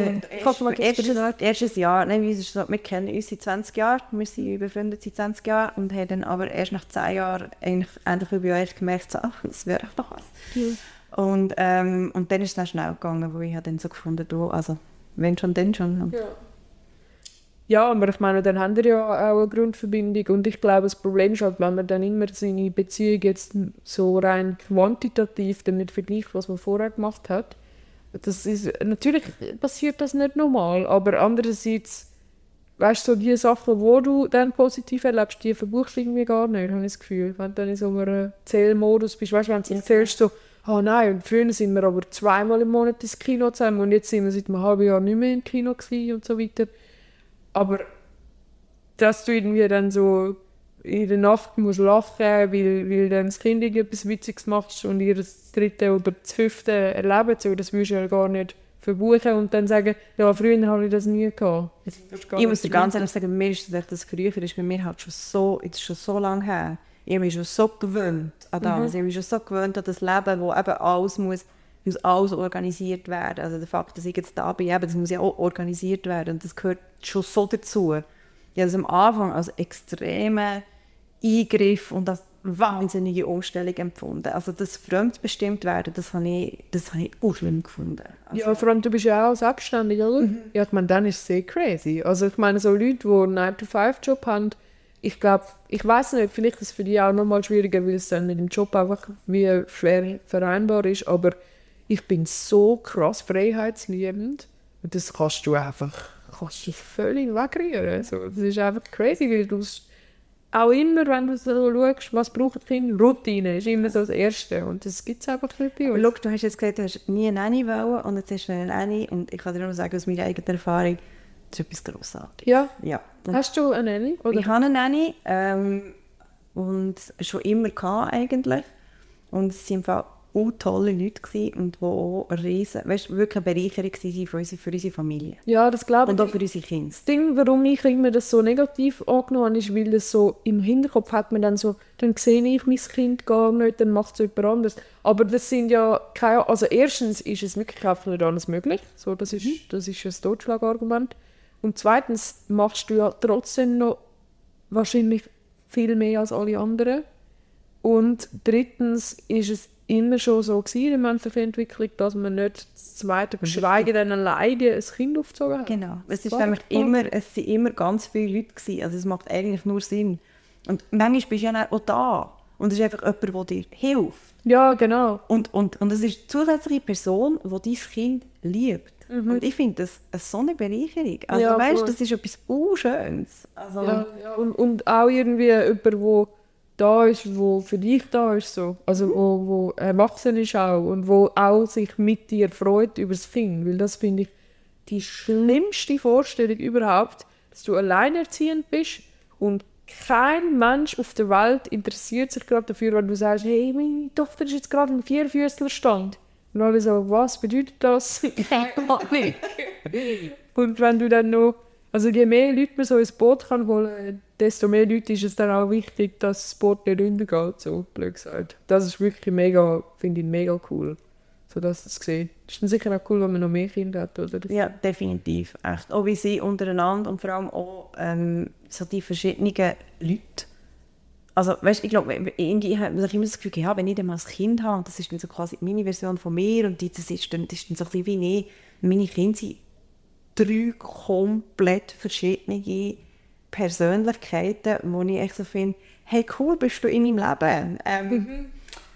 erstes Jahr. Nein, wir kennen uns seit 20 Jahren. Wir sind befreundet seit 20 Jahren und haben dann aber erst nach 10 Jahren eigentlich endlich bei euch gemerkt, so, das wäre echt noch was. Ja. Und dann ist es dann schnell gegangen, wo ich dann so gefunden habe, also wenn schon, dann schon. Ja, aber ich meine, dann haben wir ja auch eine Grundverbindung und ich glaube, das Problem ist halt, wenn man dann immer seine Beziehung jetzt so rein quantitativ damit vergleicht, was man vorher gemacht hat, das ist, natürlich passiert das nicht normal, aber andererseits, weißt du, so die Sachen, die du dann positiv erlebst, die verbuchst du irgendwie gar nicht, habe ich das Gefühl. Wenn du dann in so einem Zählmodus bist, weißt du, wenn du erzählst so, oh nein, und früher sind wir aber 2-mal im Monat ins Kino zusammen und jetzt sind wir seit einem halben Jahr nicht mehr im Kino gewesen und so weiter. Aber dass du irgendwie dann so in der Nacht musst lachen, weil dann das Kind etwas Witziges macht und ihr das 3. oder das 5. erleben, so, das würdest du ja gar nicht verbuchen und dann sagen, ja, früher habe ich das nie gehabt. Ich muss dir ganz ehrlich sagen, mir ist das früher ist bei mir halt schon so lange her. Ich bin schon so gewöhnt an das. Ich bin schon so gewöhnt an das Leben, wo eben alles muss muss alles organisiert werden. Also der Fakt, dass ich jetzt da bin, eben, das muss ja auch organisiert werden und das gehört schon so dazu. Ich habe das am Anfang als extremen Eingriff und als wahnsinnige Umstellung empfunden. Also das fremdbestimmt werden, das habe ich auch schlimm gefunden. Also, Ja, vor allem, du bist ja auch selbstständig, oder? Ja, ich meine, dann ist es sehr crazy. Also ich meine, so Leute, die einen 9-to-5-Job haben, ich glaube, ich weiß nicht, vielleicht ist es für die auch nochmal schwieriger, weil es dann mit dem Job einfach wie schwer vereinbar ist, aber ich bin so krass freiheitsliebend und das kannst du dich völlig wegrühren. So, das ist einfach crazy, weil du auch immer, wenn du so schaust, was braucht das Kind, Routine ist immer so das Erste und das gibt es einfach nicht bei uns. aber schau, du hast jetzt gesagt, du hast nie eine Nanny wollen und jetzt hast du eine Nanny und ich kann dir nur sagen, aus meiner eigenen Erfahrung, das ist etwas Grossartiges. Ja. Ja. Hast du eine Nanny? Oder? Ich habe eine Nanny und schon immer gehabt eigentlich. Und es waren einfach tolle Leute gewesen und die auch wirklich eine Bereicherung waren für unsere Familie. Ja, das glaube ich. Und auch für unsere Kinder. Das Ding, warum ich immer das so negativ angenommen habe, ist, weil das so im Hinterkopf hat man dann so, dann sehe ich mein Kind gar nicht, dann macht es jemand anderes. Aber das sind ja keine, also erstens ist es wirklich einfach nicht alles möglich, so, das ist ein Totschlagargument. Und zweitens machst du ja trotzdem noch wahrscheinlich viel mehr als alle anderen. Und drittens ist es immer schon so gewesen in der menschlichen Entwicklung, dass man nicht das zweite, geschweige denn alleine ein Kind aufgezogen hat. Genau. Es sind immer ganz viele Leute gewesen. Also es macht eigentlich nur Sinn. Und manchmal bist du ja dann auch da. Und es ist einfach jemand, der dir hilft. Ja, genau. Und es ist eine zusätzliche Person, die dein Kind liebt. Und ich finde das so eine Bereicherung. Also Ja, weißt, voll. das ist etwas Schönes. Also, Ja, und auch irgendwie jemand, der da ist, der für dich da ist. So. Also wo erwachsen ist auch und wo auch sich mit dir freut über das Kind. Weil das finde ich die schlimmste Vorstellung überhaupt, dass du alleinerziehend bist und kein Mensch auf der Welt interessiert sich gerade dafür, wenn du sagst, hey, meine Tochter ist jetzt gerade im Vierfüßlerstand. Und alle so, was bedeutet das? Keine Ahnung. Und wenn du dann noch, also je mehr Leute man so ins Boot kann holen, desto mehr Leute ist es dann auch wichtig, dass das Boot nicht untergeht, so blöd gesagt. Das ist wirklich mega, finde ich mega cool, so dass das sieht. Ist dann sicher auch cool, wenn man noch mehr Kinder hat, oder? ja, definitiv. Echt. Auch wie sie untereinander und vor allem auch so die verschiedenen Leute. Also, weißt, ich glaube, irgendwie habe ich immer das Gefühl, ja, wenn ich dann mal ein Kind habe, und das ist dann so quasi meine Version von mir, und das ist dann so ein bisschen wie ich, meine Kinder sind 3 komplett verschiedene Persönlichkeiten, wo ich echt so finde, hey, cool, bist du in meinem Leben.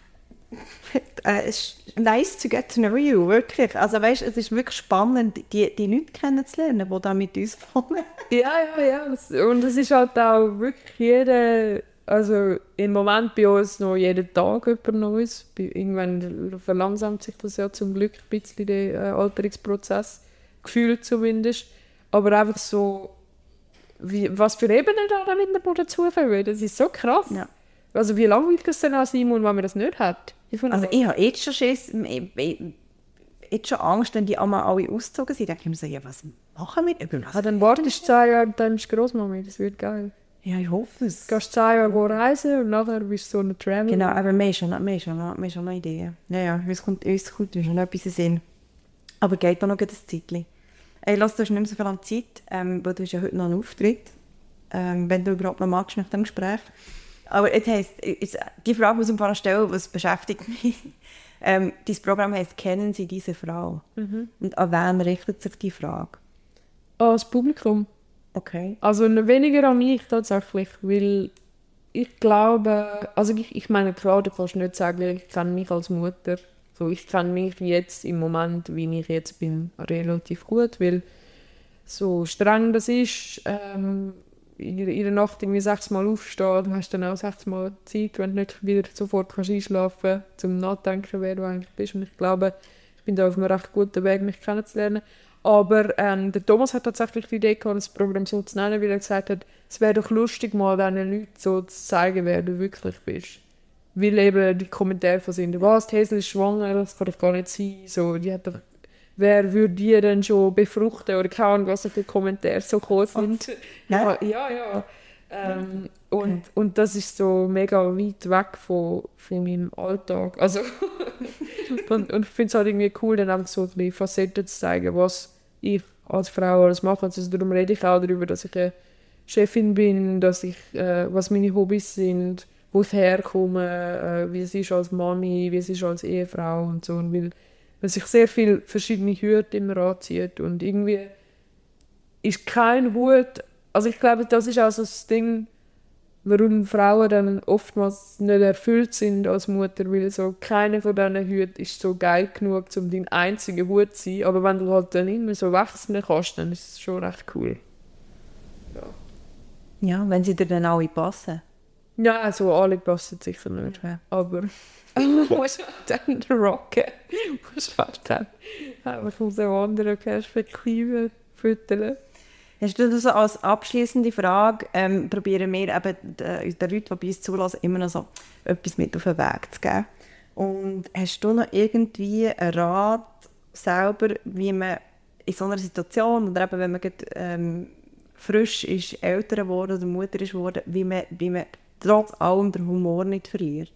Es ist nice to get to know you, wirklich. Also, weißt, es ist wirklich spannend, die Leute kennenzulernen, die da mit uns wohnen. Ja. Und es ist halt auch wirklich also im Moment bei uns noch jeden Tag jemand Neues. Irgendwann verlangsamt sich das ja zum Glück ein bisschen, der Alterungsprozess. Gefühlt zumindest. Aber einfach so, was für Ebenen da dann immer noch dazufügen. Das ist so krass. Ja. Also wie lange wird das denn auch sein, wenn man das nicht hat? Ich habe jetzt schon Schiss, jetzt schon Angst, wenn die einmal alle ausgezogen sind. Dann denke ich mir so, ja, was machen wir überhaupt? Dann wartest du 2 Jahre und dann bist du Grossmami. Das wird geil. Ja, ich hoffe es. Du gehst 2 Jahre reisen und nachher bist du so eine Travel. Genau, aber wir haben schon eine Idee. Ja, uns kommt schon etwas in den Sinn. Aber geht auch noch ein Zeitchen. Ey, lass, du hast nicht mehr so viel an Zeit, weil du hast ja heute noch einen Auftritt. Wenn du überhaupt noch magst nach dem Gespräch. Aber jetzt heisst, die Frage muss ich mir stellen, was beschäftigt mich. Dein Programm heisst «Kennen Sie diese Frau?» Und an wen richtet sich die Frage? Das Publikum. Okay. Also weniger an mich tatsächlich, weil ich glaube, also ich meine, klar, du kannst nicht sagen, ich kenne mich als Mutter. So, ich kenne mich jetzt im Moment, wie ich jetzt bin, relativ gut, weil so streng das ist, in der Nacht irgendwie 6 Mal aufstehen, du hast dann auch 6 Mal Zeit, wenn du nicht wieder sofort kannst einschlafen kannst, zum Nachdenken, wer du eigentlich bist. Und ich glaube, ich bin da auf einem recht guten Weg, mich kennenzulernen. Aber der Thomas hat tatsächlich die Idee gehabt, das Programm so zu nennen, weil er gesagt hat, es wäre doch lustig, mal diesen Leuten so zu zeigen, wer du wirklich bist. Weil eben die Kommentare von sind, was, die Hazel ist schwanger, das kann doch gar nicht sein. So, die hat doch, wer würde die denn schon befruchten? Oder keine Ahnung, was für Kommentare so groß sind. Ja. Und das ist so mega weit weg von meinem Alltag. Also und ich finde es halt irgendwie cool, dann einfach so ein bisschen Facetten zu zeigen, was ich als Frau alles mache. Also darum rede ich auch darüber, dass ich eine Chefin bin, was meine Hobbys sind, wo ich herkomme, wie es ist als Mami, wie es ist als Ehefrau und so. Und weil sich sehr viele verschiedene Hüte immer anzieht und irgendwie ist kein Hut, also ich glaube, das ist auch so das Ding, warum Frauen dann oftmals nicht erfüllt sind als Mutter, weil so keine von diesen Hüten ist so geil genug, um dein einziger Hut zu sein. Aber wenn du halt dann immer so wechseln kannst, dann ist es schon recht cool. Ja, wenn sie dir dann alle passen. Ja, also alle passen sicher nicht. Ja. Aber man muss dann rocken. Man muss dann einfach aus einer anderen Perspektive füttern. Hast du das so als abschließende Frage, probieren wir eben den Leuten, die bei uns zulassen, immer noch so etwas mit auf den Weg zu geben. Und hast du noch irgendwie einen Rat selber, wie man in so einer Situation, oder eben wenn man gerade, frisch ist, älter geworden oder Mutter ist geworden, wie man trotz allem den Humor nicht verliert?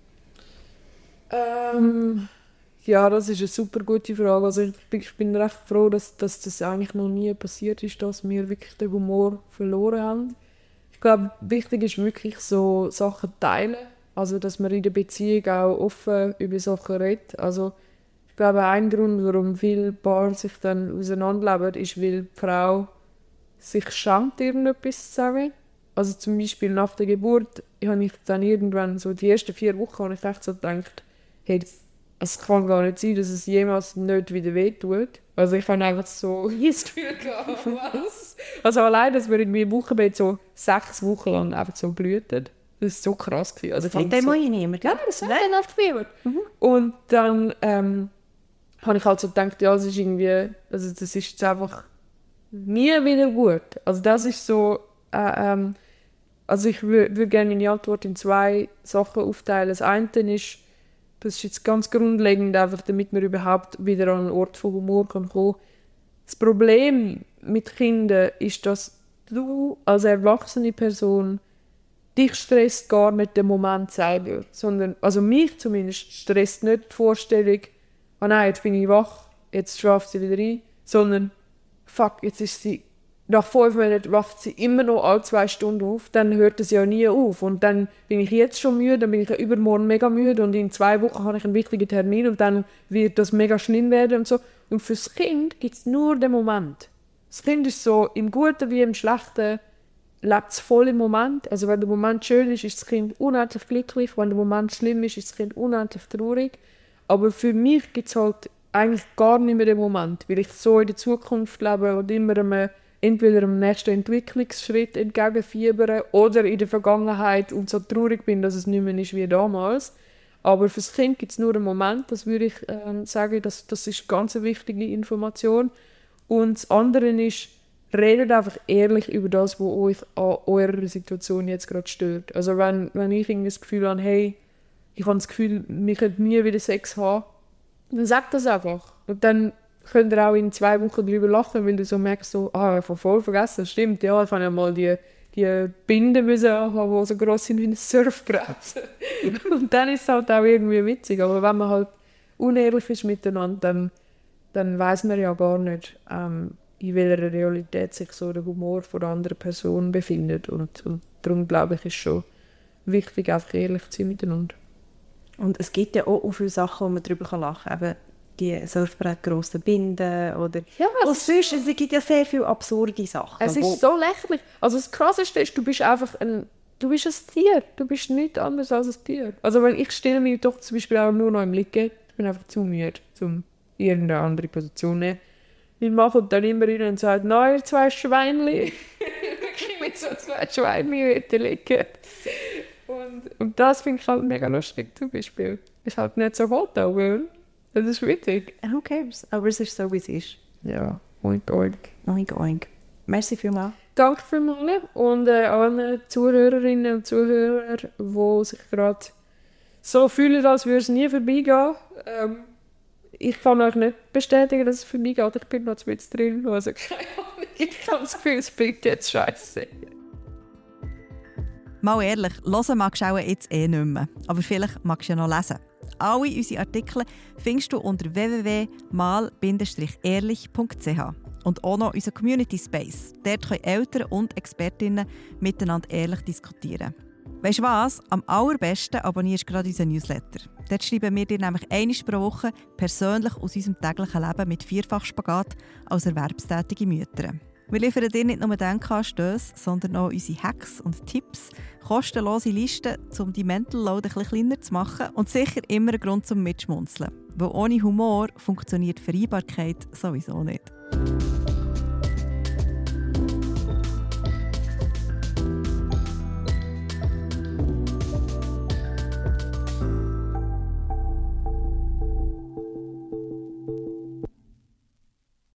Ja, das ist eine super gute Frage. Also ich bin recht froh, dass das eigentlich noch nie passiert ist, dass wir wirklich den Humor verloren haben. Ich glaube, wichtig ist wirklich so Sachen teilen. Also, dass man in der Beziehung auch offen über Sachen redet. Also, ich glaube, ein Grund, warum viele Paare sich dann auseinanderleben, ist, weil die Frau sich schämt, irgendetwas zu sagen. Also zum Beispiel nach der Geburt habe ich dann irgendwann, so die ersten 4 Wochen, habe ich echt so gedacht, hey, es kann gar nicht sein, dass es jemals nicht wieder wehtut. Also ich habe einfach so das Gefühl gehabt, was? Also allein, dass wir in meinem Wochenbett so 6 Wochen lang einfach so blühten. Das war so krass. Also das sagt einmal niemand, gell? Ja, das sagt dann oft niemand. Und dann habe ich halt so gedacht, ja, es ist irgendwie, also das ist jetzt einfach nie wieder gut. Also das ist so, also ich würde gerne meine Antwort in 2 Sachen aufteilen. Das eine ist, das ist jetzt ganz grundlegend, einfach damit man überhaupt wieder an einen Ort von Humor kommen kann. Das Problem mit Kindern ist, dass du als erwachsene Person dich stresst gar nicht der Moment selber, sondern, also mich zumindest, stresst nicht die Vorstellung, oh nein, jetzt bin ich wach, jetzt schlaft sie wieder ein, sondern fuck, jetzt ist sie, nach 5 Monaten wacht sie immer noch alle 2 Stunden auf, dann hört es ja nie auf und dann bin ich jetzt schon müde, dann bin ich ja übermorgen mega müde und in 2 Wochen habe ich einen wichtigen Termin und dann wird das mega schlimm werden und so. Und fürs Kind gibt es nur den Moment. Das Kind ist so, im Guten wie im Schlechten, lebt es voll im Moment. Also wenn der Moment schön ist, ist das Kind unendlich glücklich, wenn der Moment schlimm ist, ist das Kind unendlich traurig. Aber für mich gibt es halt eigentlich gar nicht mehr den Moment, weil ich so in der Zukunft lebe und immer entweder am nächsten Entwicklungsschritt entgegenfiebere oder in der Vergangenheit und so traurig bin, dass es nicht mehr ist wie damals. Aber für das Kind gibt es nur einen Moment, das würde ich sagen, das ist ganz eine wichtige Information. Und das andere ist, redet einfach ehrlich über das, was euch an eurer Situation jetzt gerade stört. Also wenn ich irgendwie das Gefühl habe, hey, ich habe das Gefühl, wir können nie wieder Sex haben, dann sagt das einfach. Und dann könnt ihr auch in 2 Wochen darüber lachen, weil du so merkst, so, ich habe voll vergessen, stimmt, ja, ich habe ja mal die Binden müssen haben, die so gross sind wie ein Surfbrett. Und dann ist es halt auch irgendwie witzig. Aber wenn man halt unehrlich ist miteinander, dann weiss man ja gar nicht, in welcher Realität sich so der Humor von einer anderen Person befindet. Und darum glaube ich, ist es schon wichtig, einfach ehrlich zu sein miteinander. Und es gibt ja auch viele Sachen, wo man darüber lachen kann. Eben die Surfbrett grossen Binden oder... Ja, es gibt ja sehr viele absurde Sachen. Es ist so lächerlich. Also das Krasseste ist, du bist ein Tier. Du bist nichts anderes als ein Tier. Also wenn ich stelle mich doch zum Beispiel auch nur noch im Liegen, ich bin einfach zu müde, um irgendeine andere Position zu nehmen. Mein Mann kommt dann immer rein und sagt, nein, 2 Schweinchen. Ich mit so 2 Schweinchen liegen. Und das finde ich halt mega lustig, zum Beispiel. Ist halt nicht so hot, aber das ist witzig. Who cares? Aber es ist so, wie es ist. Ja, oink, oink. Oink, oink. Merci vielmals. Danke vielmals. Und allen Zuhörerinnen und Zuhörern, die sich gerade so fühlen, als würde es nie vorbeigehen. Ich kann euch nicht bestätigen, dass es vorbeigeht. Ich bin noch mit drin. Also keine Ahnung. Ich habe das Gefühl, es bringt jetzt Scheiße. Mal ehrlich, hören magst du auch jetzt nicht mehr. Aber vielleicht magst du ja noch lesen. Alle unsere Artikel findest du unter www.mal-ehrlich.ch. Und auch noch unser Community Space. Dort können Eltern und Expertinnen miteinander ehrlich diskutieren. Weisst du was? Am allerbesten abonnierst du gerade unseren Newsletter. Dort schreiben wir dir nämlich einmal pro Woche persönlich aus unserem täglichen Leben mit Vierfachspagat als erwerbstätige Mütter. Wir liefern dir nicht nur Denkanstöße, sondern auch unsere Hacks und Tipps, kostenlose Listen, um die Mental Load ein bisschen kleiner zu machen und sicher immer ein Grund zum Mitschmunzeln. Weil ohne Humor funktioniert Vereinbarkeit sowieso nicht.